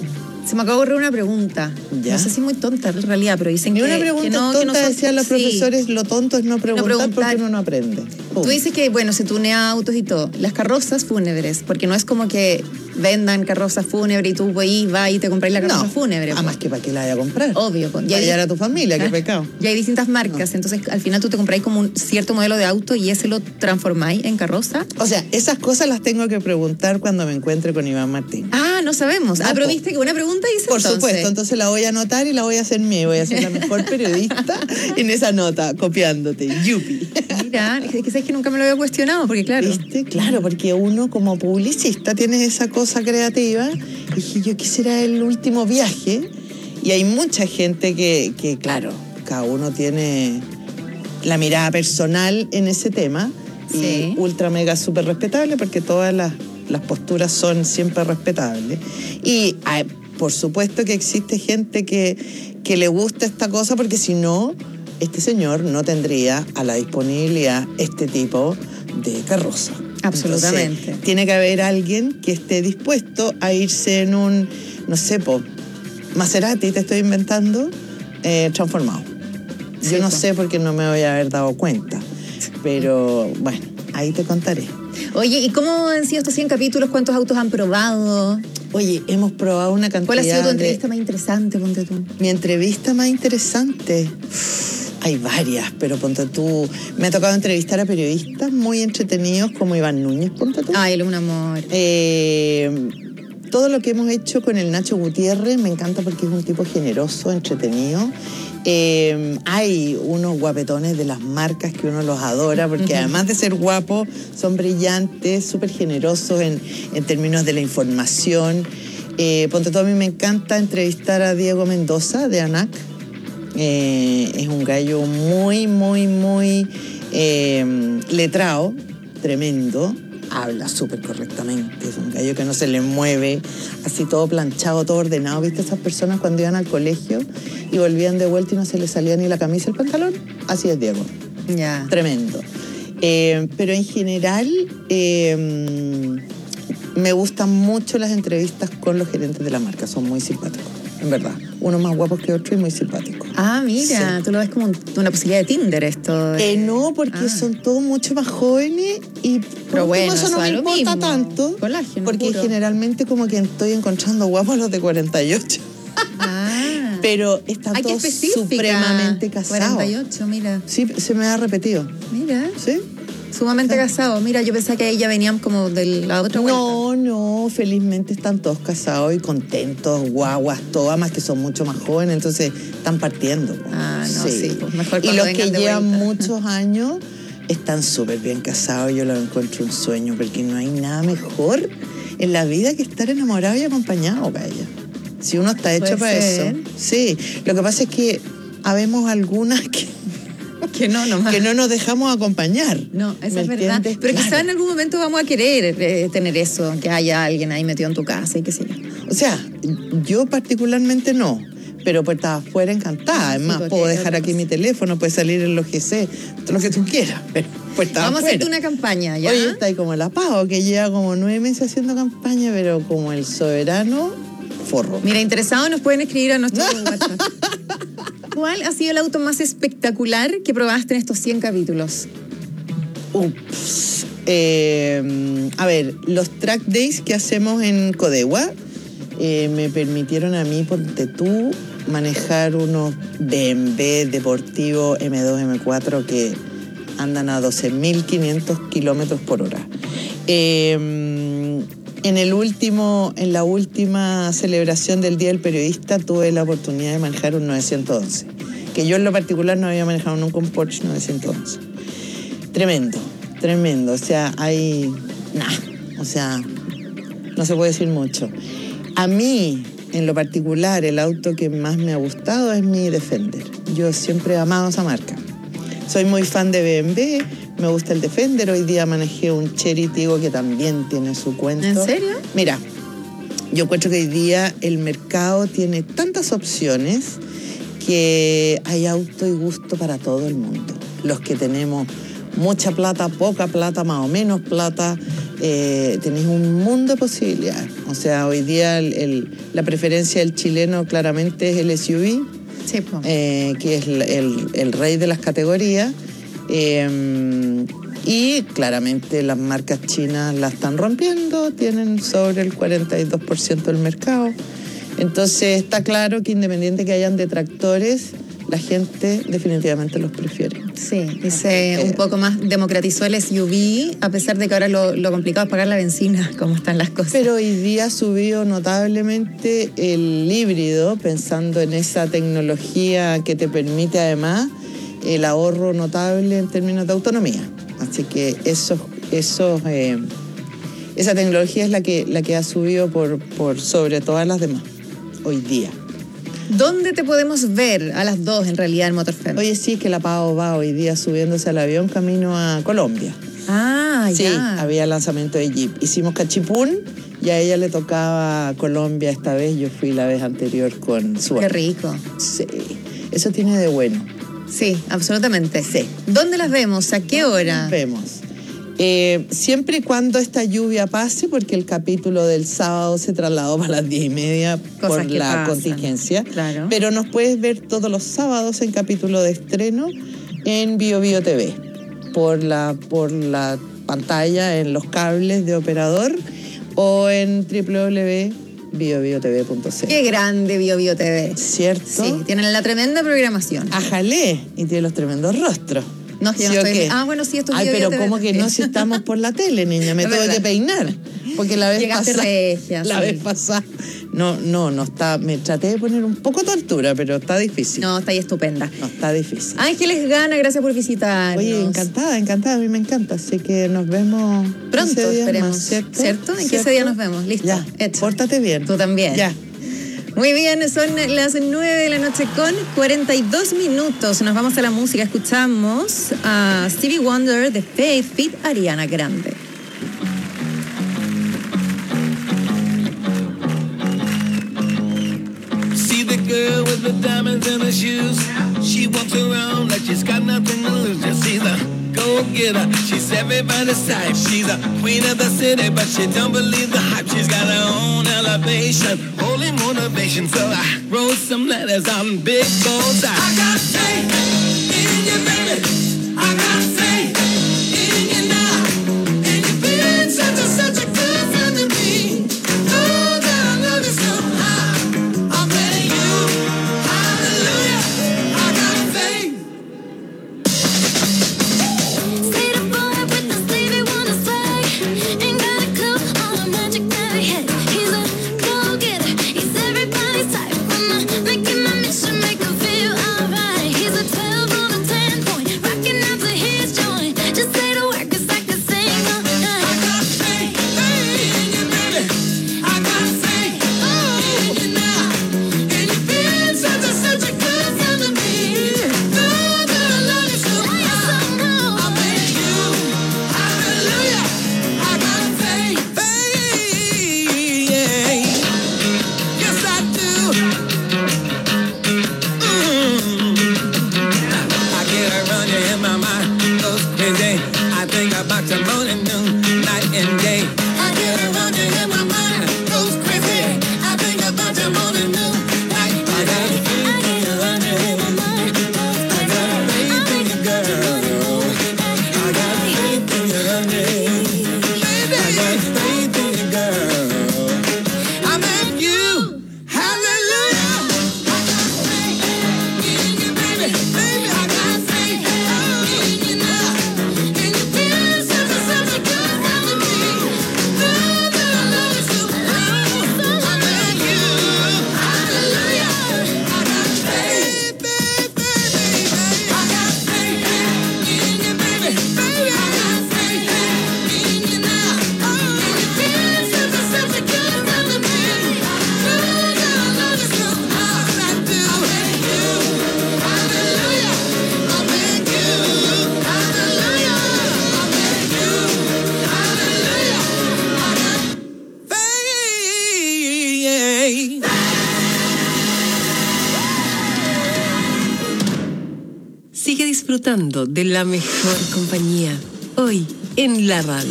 Se me acaba de ocurrir una pregunta.
¿Ya?
No sé si es muy tonta en realidad, pero dicen
Ni
que
una pregunta
que no,
tonta,
que no
decían los profesores, lo tonto es no preguntar porque uno no aprende.
Tú dices que, bueno, se tunea autos y todo. Las carrozas fúnebres, porque no es como que vendan carrozas fúnebres y tú vas y te compras la carroza fúnebre.
Además que para qué la vaya a comprar.
Obvio.
Para hallar a tu familia, qué pecado.
Y hay distintas marcas, entonces al final tú te compráis como un cierto modelo de auto y ese lo transformáis en carroza.
O sea, esas cosas las tengo que preguntar cuando me encuentre con Iván Martín.
Ah, no sabemos.
No,
pero viste que una pregunta hice
Por supuesto, entonces la voy a anotar y la voy a hacer mía. Voy a ser la mejor periodista en esa nota, copiándote. Yupi.
Mira, es que sabes que nunca me lo había cuestionado, porque claro.
¿Viste? Claro, porque uno como publicista tiene esa cosa creativa. Y dije, yo quisiera el último viaje. Y hay mucha gente que, claro, cada uno tiene la mirada personal en ese tema.
Sí.
Y ultra mega súper respetable, porque todas las posturas son siempre respetables. Y por supuesto que existe gente que le gusta esta cosa, porque si no, este señor no tendría a la disponibilidad este tipo de carroza.
Absolutamente.
Entonces, tiene que haber alguien que esté dispuesto a irse en un, no sé, Maserati, te estoy inventando, transformado. Yo no sé porque no me voy a haber dado cuenta, pero bueno, ahí te contaré.
Oye, ¿y cómo han sido estos 100 capítulos? ¿Cuántos autos han probado?
Oye, hemos probado una cantidad.
¿Cuál ha sido tu entrevista más interesante, ponte tú?
Mi entrevista más interesante. Hay varias, pero ponte tú. Me ha tocado entrevistar a periodistas muy entretenidos como Iván Núñez, ponte tú.
Ay, él es un amor.
Todo lo que hemos hecho con el Nacho Gutiérrez me encanta porque es un tipo generoso, entretenido. Hay unos guapetones de las marcas que uno los adora porque además de ser guapos, son brillantes, súper generosos en términos de la información. Ponte tú, a mí me encanta entrevistar a Diego Mendoza de ANAC. Es un gallo muy, muy, muy letrado, tremendo. Habla súper correctamente, es un gallo que no se le mueve, así todo planchado, todo ordenado. ¿Viste esas personas cuando iban al colegio y volvían de vuelta y no se les salía ni la camisa y el pantalón? Así es Diego.
Ya.
Tremendo. Pero en general me gustan mucho las entrevistas con los gerentes de la marca, son muy simpáticos. En verdad, uno más guapo que otro y muy simpático.
Ah, mira, sí. Tú lo ves como una posibilidad de Tinder esto.
No, porque son todos mucho más jóvenes y
pero bueno,
eso no me importa tanto.
Colágeno,
porque
puro.
Generalmente como que estoy encontrando guapos los de 48. Pero están todos supremamente casados.
48, mira.
Sí, se me ha repetido.
Mira.
¿Sí?
Sumamente casados. Mira, yo pensaba que ella venían como de la otra vuelta.
No, felizmente están todos casados y contentos, guaguas, todas, además que son mucho más jóvenes, entonces están partiendo.
Ah, no, sí, pues mejor
y los que llevan
vuelta.
muchos años están súper bien casados, yo los encuentro un sueño, porque no hay nada mejor en la vida que estar enamorado y acompañado, Gaya. Si uno está hecho para eso. Sí, lo que pasa es que habemos algunas que no nos dejamos acompañar.
No, eso es verdad. Pero claro, quizás en algún momento vamos a querer tener eso, que haya alguien ahí metido en tu casa y qué sé yo.
O sea, yo particularmente no, pero pues estaba afuera encantada. Además, sí, puedo dejar aquí mi teléfono, puede salir en los GC, todo lo que tú quieras. Pero pues
vamos a hacerte una campaña, ¿ya?
Oye, está ahí como la Pau, que lleva como 9 meses haciendo campaña, pero como el soberano, forro.
Mira, interesados nos pueden escribir a nuestro WhatsApp. ¿Cuál ha sido el auto más espectacular que probaste en estos 100 capítulos?
Ups. A ver, los track days que hacemos en Codegua me permitieron a mí, ponte tú, manejar unos BMW deportivos M2, M4 que andan a 12.500 kilómetros por hora. En la última celebración del Día del Periodista tuve la oportunidad de manejar un 911, que yo en lo particular no había manejado nunca un Porsche 911. Tremendo, o sea, no se puede decir mucho. A mí, en lo particular, el auto que más me ha gustado es mi Defender. Yo siempre he amado esa marca. Soy muy fan de BMW, me gusta el Defender. Hoy día manejé un Chery Tiggo que también tiene su cuento.
¿En serio?
Mira, yo encuentro que hoy día el mercado tiene tantas opciones que hay auto y gusto para todo el mundo. Los que tenemos mucha plata, poca plata, más o menos plata. Tenés un mundo de posibilidades. O sea, hoy día la preferencia del chileno claramente es el SUV,
sí,
que es el rey de las categorías. Y claramente las marcas chinas la están rompiendo, tienen sobre el 42% del mercado. Entonces está claro que independiente que hayan detractores, la gente definitivamente los prefiere.
Sí, y se un poco más democratizó el SUV, a pesar de que ahora lo complicado es pagar la benzina, como están las cosas.
Pero hoy día ha subido notablemente el híbrido, pensando en esa tecnología que te permite además el ahorro notable en términos de autonomía. Así que esa tecnología es la que ha subido por sobre todas las demás hoy día.
¿Dónde te podemos ver a las 2 en realidad en Motorfest?
Oye, sí, que la Pao va hoy día subiéndose al avión camino a Colombia.
Ah,
sí,
ya.
Había lanzamiento de Jeep. Hicimos cachipún y a ella le tocaba Colombia esta vez. Yo fui la vez anterior con su...
Qué rico.
Sí, eso tiene de bueno.
Sí, absolutamente. Sí. ¿Dónde las vemos? ¿A qué hora?
Las vemos. Siempre y cuando esta lluvia pase, porque el capítulo del sábado se trasladó para las 10:30 por la contingencia.
Claro.
Pero nos puedes ver todos los sábados en capítulo de estreno en BioBio TV, por la pantalla, en los cables de operador o en www.biobiotv.cl.
Qué grande BioBio TV.
¿Cierto?
Sí, tienen la tremenda programación.
Ájale, y tiene los tremendos rostros.
No, yo
¿Sí
no
o
estoy...
qué?
Ah, bueno, sí, esto es
Ay,
BioBio
pero
TV.
¿cómo que no si estamos por la tele, niña? Me tengo que peinar. Porque la vez
Llegaste
pasada...
regia,
la
sí.
vez pasada... No está... Me traté de poner un poco de altura, pero está difícil.
No, está ahí estupenda.
No, está difícil.
Ángeles Gana, gracias por visitarnos.
Oye, encantada, a mí me encanta. Así que nos vemos
pronto,
15 días
esperemos.
más, ¿cierto?
¿En 15 días nos vemos? Listo.
Ya,
hecho.
Pórtate bien.
Tú también.
Ya.
Muy bien, son las 9 de la noche con 42 minutos. Nos vamos a la música. Escuchamos a Stevie Wonder de Faith feat. Ariana Grande.
See the girl with the diamonds in her shoes. She walks around like she's got nothing to lose. Just see the go-getter. She's everybody's type. She's a queen of the city, but she don't believe the hype. She's got her own elevation, holy motivation. So I wrote some letters on big goals. I got faith in you, baby. I got faith in you now. And you've been such a good friend to me. Oh, that I love you so high. I'm letting you. Hallelujah. I got faith.
Sigue disfrutando de la mejor compañía. Hoy en la radio.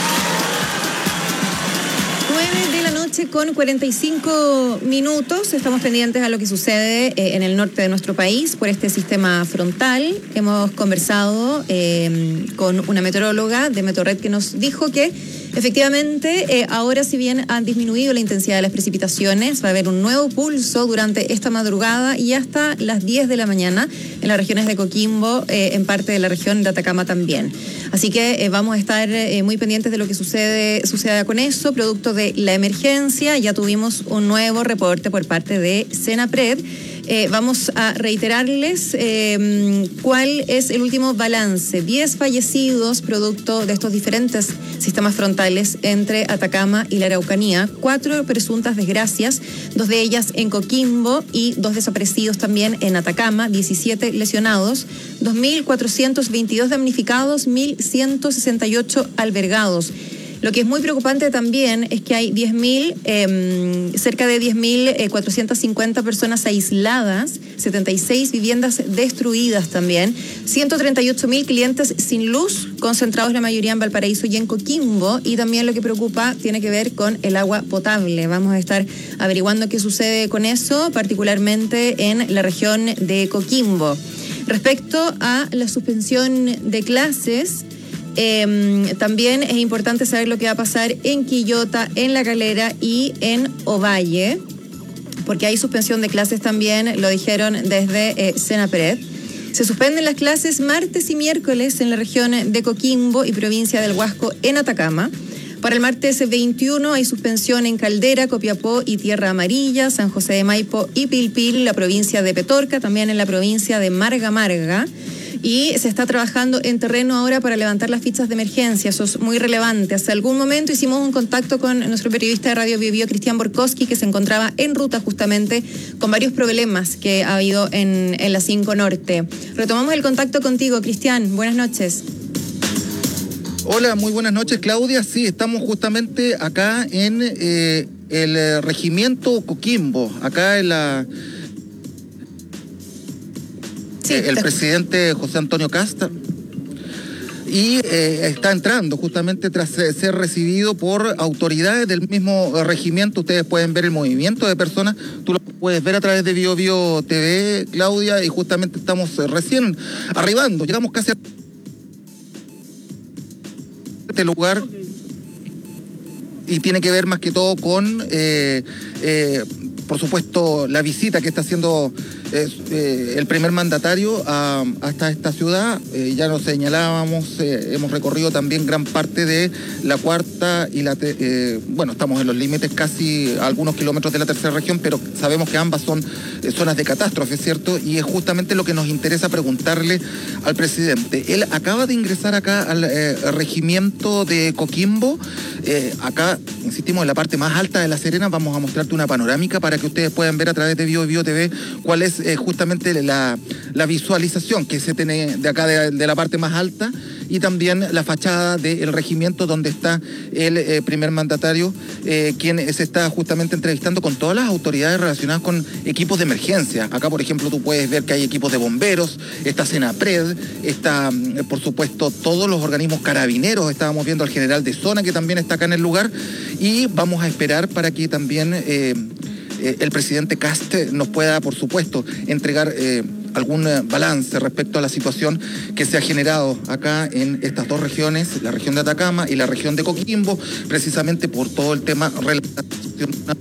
9:00 con 45 minutos. Estamos pendientes a lo que sucede en el norte de nuestro país por este sistema frontal. Hemos conversado con una meteoróloga de Meteorred que nos dijo que efectivamente ahora, si bien han disminuido la intensidad de las precipitaciones, va a haber un nuevo pulso durante esta madrugada y hasta las 10 de la mañana en las regiones de Coquimbo, en parte de la región de Atacama también. Así que vamos a estar muy pendientes de lo que suceda con eso, producto de la emergencia. Ya tuvimos un nuevo reporte por parte de Senapred. Vamos a reiterarles cuál es el último balance. 10 fallecidos producto de estos diferentes sistemas frontales entre Atacama y la Araucanía. 4 presuntas desgracias, 2 de ellas en Coquimbo y 2 desaparecidos también en Atacama. 17 lesionados, 2.422 damnificados, 1.168 albergados. Lo que es muy preocupante también es que hay cerca de 10.450 personas aisladas, 76 viviendas destruidas también, 138.000 clientes sin luz, concentrados la mayoría en Valparaíso y en Coquimbo, y también lo que preocupa tiene que ver con el agua potable. Vamos a estar averiguando qué sucede con eso, particularmente en la región de Coquimbo. Respecto a la suspensión de clases, también es importante saber lo que va a pasar en Quillota, en La Calera y en Ovalle, porque hay suspensión de clases también, lo dijeron desde Senapred. Se suspenden las clases martes y miércoles en la región de Coquimbo y provincia del Huasco en Atacama. Para el martes 21 hay suspensión en Caldera, Copiapó y Tierra Amarilla, San José de Maipo y Pilpil, la provincia de Petorca, también en la provincia de Marga Marga. Y se está trabajando en terreno ahora para levantar las fichas de emergencia. Eso es muy relevante. Hace algún momento hicimos un contacto con nuestro periodista de Radio Biobío, Cristian Borkowski, que se encontraba en ruta justamente con varios problemas que ha habido en la 5 Norte. Retomamos el contacto contigo, Cristian. Buenas noches.
Hola, muy buenas noches, Claudia. Sí, estamos justamente acá en el regimiento Coquimbo, acá en la... el presidente José Antonio Kast, y está entrando justamente tras ser recibido por autoridades del mismo regimiento. Ustedes pueden ver el movimiento de personas, tú lo puedes ver a través de BioBio TV, Claudia, y justamente estamos recién arribando, llegamos casi a este lugar, y tiene que ver más que todo con, por supuesto, la visita que está haciendo el primer mandatario hasta esta ciudad. Ya nos señalábamos, hemos recorrido también gran parte de la cuarta y la... bueno, estamos en los límites casi a algunos kilómetros de la tercera región, pero sabemos que ambas son zonas de catástrofe, ¿cierto? Y es justamente lo que nos interesa preguntarle al presidente. Él acaba de ingresar acá al regimiento de Coquimbo. Acá, insistimos, en la parte más alta de La Serena. Vamos a mostrarte una panorámica para que ustedes puedan ver a través de BioBio TV cuál es justamente la visualización que se tiene de acá de la parte más alta, y también la fachada del regimiento donde está el primer mandatario, quien se está justamente entrevistando con todas las autoridades relacionadas con equipos de emergencia. Acá, por ejemplo, tú puedes ver que hay equipos de bomberos, está Senapred, está, por supuesto, todos los organismos carabineros. Estábamos viendo al general de zona, que también está acá en el lugar, y vamos a esperar para que también el presidente Kast nos pueda, por supuesto, entregar algún balance respecto a la situación que se ha generado acá en estas dos regiones, la región de Atacama y la región de Coquimbo, precisamente por todo el tema relacionado.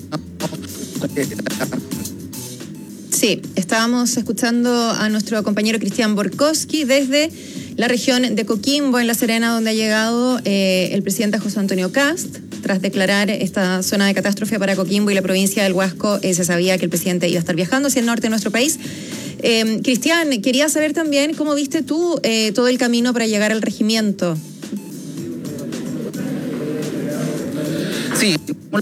Sí, estábamos escuchando a nuestro compañero Cristian Borkowski desde la región de Coquimbo, en La Serena, donde ha llegado el presidente José Antonio Kast. Tras declarar esta zona de catástrofe para Coquimbo y la provincia del Huasco, se sabía que el presidente iba a estar viajando hacia el norte de nuestro país. Cristian, quería saber también cómo viste tú todo el camino para llegar al regimiento.
Sí.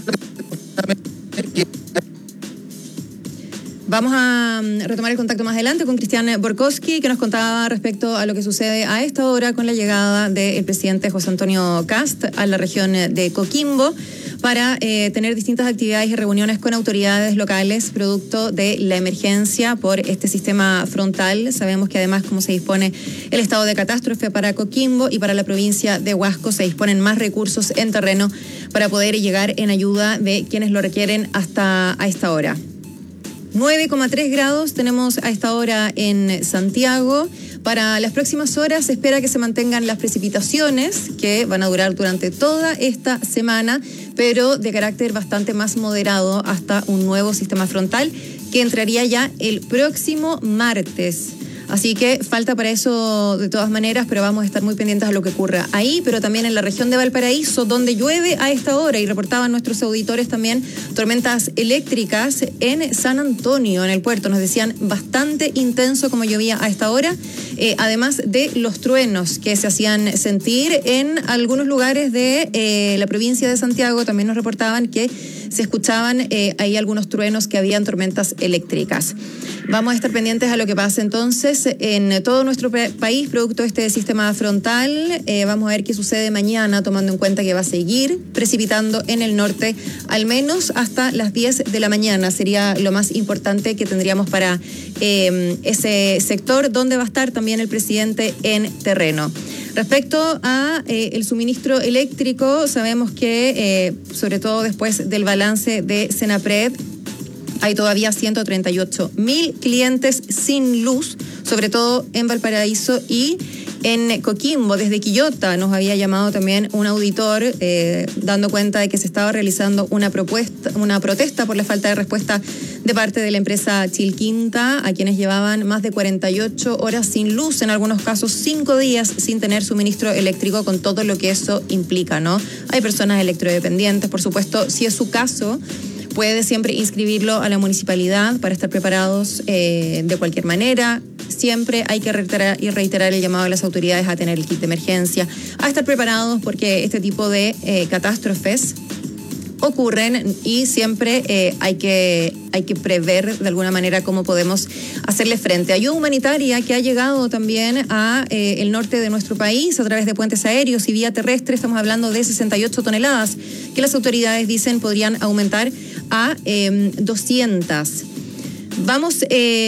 Vamos a retomar el contacto más adelante con Cristian Borkowski, que nos contaba respecto a lo que sucede a esta hora con la llegada del presidente José Antonio Kast a la región de Coquimbo. para tener distintas actividades y reuniones con autoridades locales producto de la emergencia por este sistema frontal. Sabemos que además, como se dispone el estado de catástrofe para Coquimbo y para la provincia de Huasco, se disponen más recursos en terreno para poder llegar en ayuda de quienes lo requieren hasta a esta hora. 9,3 grados tenemos a esta hora en Santiago. Para las próximas horas se espera que se mantengan las precipitaciones que van a durar durante toda esta semana, pero de carácter bastante más moderado hasta un nuevo sistema frontal que entraría ya el próximo martes. Así que falta para eso de todas maneras, pero vamos a estar muy pendientes a lo que ocurra ahí, pero también en la región de Valparaíso, donde llueve a esta hora, y reportaban nuestros auditores también tormentas eléctricas en San Antonio, en el puerto. Nos decían bastante intenso como llovía a esta hora, además de los truenos que se hacían sentir en algunos lugares de la provincia de Santiago. También nos reportaban que se escuchaban ahí algunos truenos, que habían tormentas eléctricas. Vamos a estar pendientes a lo que pase entonces en todo nuestro país, producto de este sistema frontal. Vamos a ver qué sucede mañana, tomando en cuenta que va a seguir precipitando en el norte, al menos hasta las 10 de la mañana. Sería lo más importante que tendríamos para ese sector, donde va a estar también el presidente en terreno. Respecto a el suministro eléctrico, sabemos que, sobre todo después del balance de Senapred, hay todavía 138.000 clientes sin luz, sobre todo en Valparaíso y en Coquimbo. Desde Quillota nos había llamado también un auditor dando cuenta de que se estaba realizando una protesta por la falta de respuesta de parte de la empresa Chilquinta, a quienes llevaban más de 48 horas sin luz, en algunos casos 5 días sin tener suministro eléctrico, con todo lo que eso implica, ¿no? Hay personas electrodependientes, por supuesto. Si es su caso, puede siempre inscribirlo a la municipalidad para estar preparados de cualquier manera. Siempre hay que reiterar el llamado a las autoridades a tener el kit de emergencia, a estar preparados, porque este tipo de catástrofes ocurren y siempre hay que prever de alguna manera cómo podemos hacerle frente. Ayuda humanitaria que ha llegado también a el norte de nuestro país a través de puentes aéreos y vía terrestre. Estamos hablando de 68 toneladas que las autoridades dicen podrían aumentar a 200. Vamos,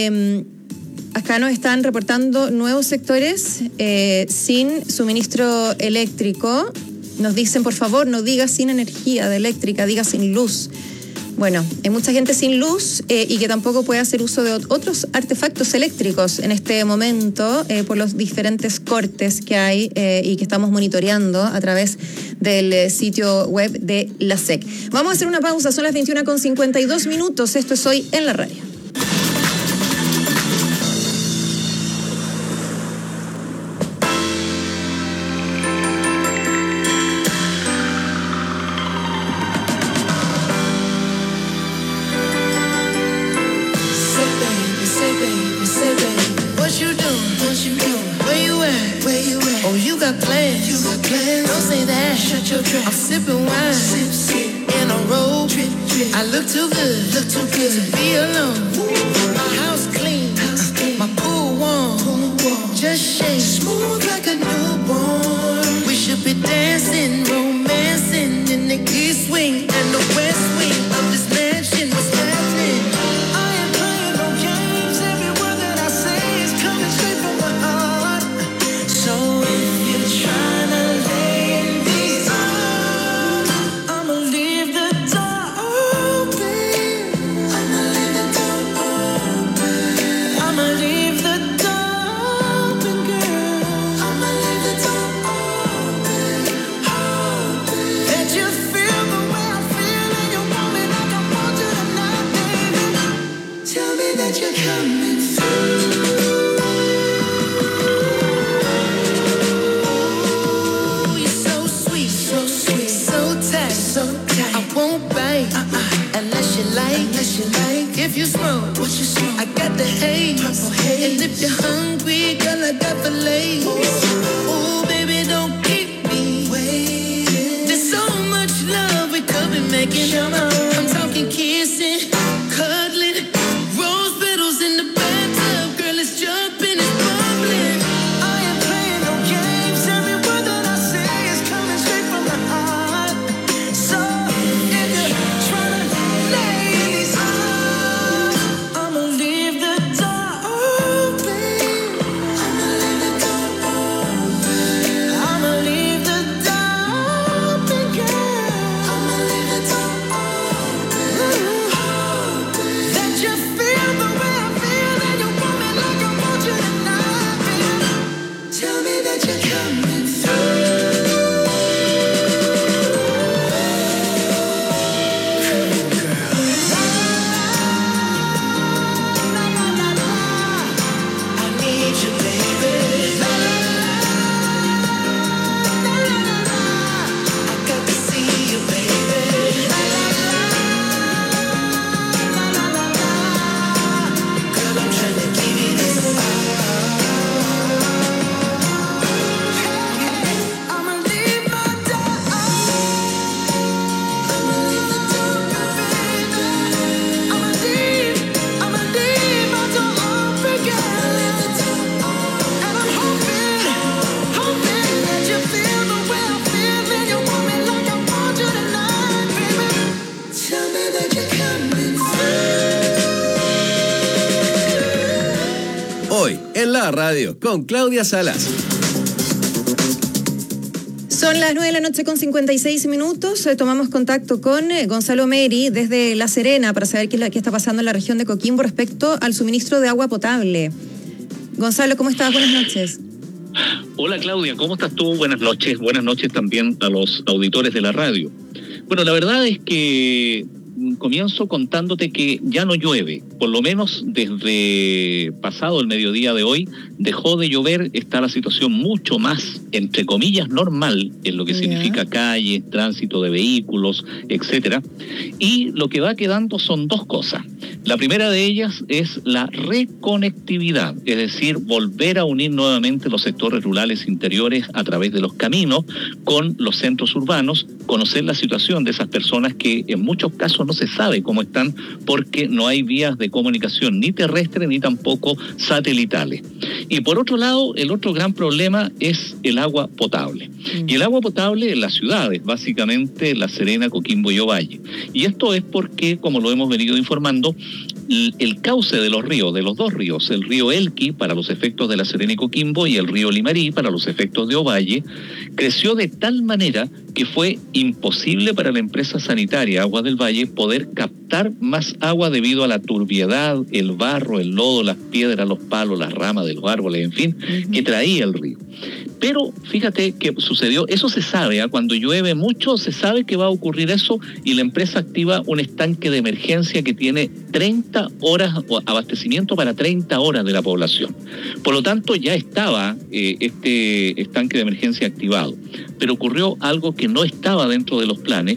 acá nos están reportando nuevos sectores sin suministro eléctrico. Nos dicen, por favor, no diga sin energía eléctrica, diga sin luz. Bueno, hay mucha gente sin luz y que tampoco puede hacer uso de otros artefactos eléctricos en este momento por los diferentes cortes que hay y que estamos monitoreando a través del sitio web de la SEC. Vamos a hacer una pausa, son las 21:52. Esto es Hoy en la Radio.
I'm sipping wine in a robe. I look too good to be alone. My house clean, my pool warm. Just shake smooth like a newborn. We should be dancing, romancing in the east wing and the west wing of this mansion. What's happening? I ain't playing no games. Every word that I say is coming straight from my heart. So if you're trying to lay in these arms, I'ma leave the door open. I'ma leave the door open. I'ma leave the door open, girl. I'ma leave the door open. That you feel the way I feel and you want me like I want you tonight, baby. Tell me that you're coming through. I won't bite unless you like. If you smoke, I got the haze. And if you're hungry, girl, I got the lace. Oh, baby, don't keep me waiting. There's so much love we could be making. I'm talking kissing, cuddling, rose petals in the bathtub. Girl, it's jumping, it's bubbling. I ain't playing no games. Every word that I say is coming straight from the heart. So
that you're coming through.
Hoy, en la radio, con Claudia Salas.
Son las 9 de la noche con 56 minutos. Tomamos contacto con Gonzalo Meri desde La Serena para saber qué está pasando en la región de Coquimbo respecto al suministro de agua potable. Gonzalo, ¿cómo estás? Buenas noches.
Hola Claudia, ¿cómo estás tú? Buenas noches también a los auditores de la radio. Bueno, la verdad es que comienzo contándote que ya no llueve, por lo menos desde pasado el mediodía de hoy, dejó de llover, está la situación mucho más, entre comillas, normal, en lo que significa calles, tránsito de vehículos, etcétera, y lo que va quedando son dos cosas. La primera de ellas es la reconectividad, es decir, volver a unir nuevamente los sectores rurales interiores a través de los caminos con los centros urbanos, conocer la situación de esas personas que en muchos casos no se sabe cómo están porque no hay vías de comunicación ni terrestre ni tampoco satelitales. Y por otro lado, el otro gran problema es el agua potable. Y el agua potable en las ciudades, básicamente La Serena, Coquimbo y Ovalle. Y esto es porque, como lo hemos venido informando, el cauce de los ríos, de los dos ríos, el río Elqui para los efectos de La Serena y Coquimbo y el río Limarí para los efectos de Ovalle, creció de tal manera que fue imposible para la empresa sanitaria Aguas del Valle poder captar más agua debido a la turbiedad, el barro, el lodo, las piedras, los palos, las ramas de los árboles, en fin, que traía el río. Pero fíjate que sucedió, eso se sabe, cuando llueve mucho se sabe que va a ocurrir eso y la empresa activa un estanque de emergencia que tiene 30 horas, o abastecimiento para 30 horas de la población. Por lo tanto ya estaba este estanque de emergencia activado, pero ocurrió algo que no estaba dentro de los planes,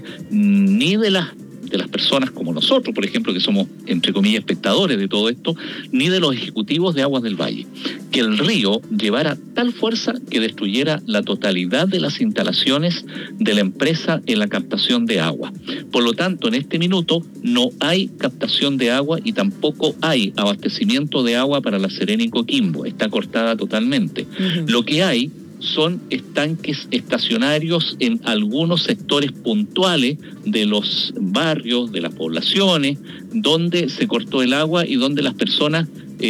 ni de las personas como nosotros, por ejemplo, que somos, entre comillas, espectadores de todo esto, ni de los ejecutivos de Aguas del Valle, que el río llevara tal fuerza que destruyera la totalidad de las instalaciones de la empresa en la captación de agua. Por lo tanto, en este minuto no hay captación de agua y tampoco hay abastecimiento de agua para La Serena y Coquimbo, está cortada totalmente. Lo que hay son estanques estacionarios en algunos sectores puntuales de los barrios, de las poblaciones, donde se cortó el agua y donde las personas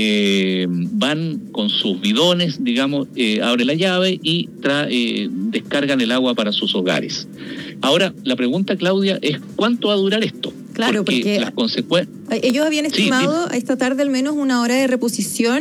van con sus bidones, digamos, abre la llave y descargan el agua para sus hogares. Ahora, la pregunta, Claudia, es ¿cuánto va a durar esto?
Claro, porque
las consecuencias...
Ellos habían estimado esta tarde al menos una hora de reposición,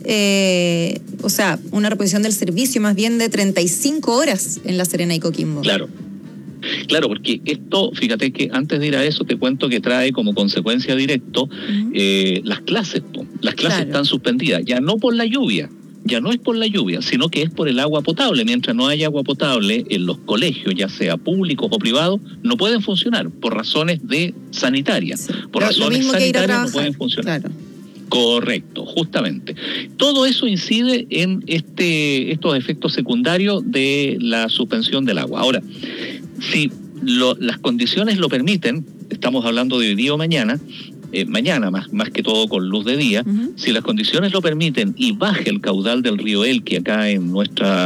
o sea, una reposición del servicio más bien de 35 horas en La Serena y Coquimbo.
Claro, porque esto, fíjate que antes de ir a eso te cuento que trae como consecuencia directo las clases. Las clases están suspendidas, ya no por la lluvia. Ya no es por la lluvia, sino que es por el agua potable. Mientras no haya agua potable en los colegios, ya sea públicos o privados, no pueden funcionar por razones sanitarias. Por razones sanitarias no pueden funcionar. Claro. Correcto, justamente. Todo eso incide en estos efectos secundarios de la suspensión del agua. Ahora, si las condiciones lo permiten, estamos hablando de hoy día o mañana, más que todo con luz de día, si las condiciones lo permiten y baja el caudal del río Elqui acá en nuestra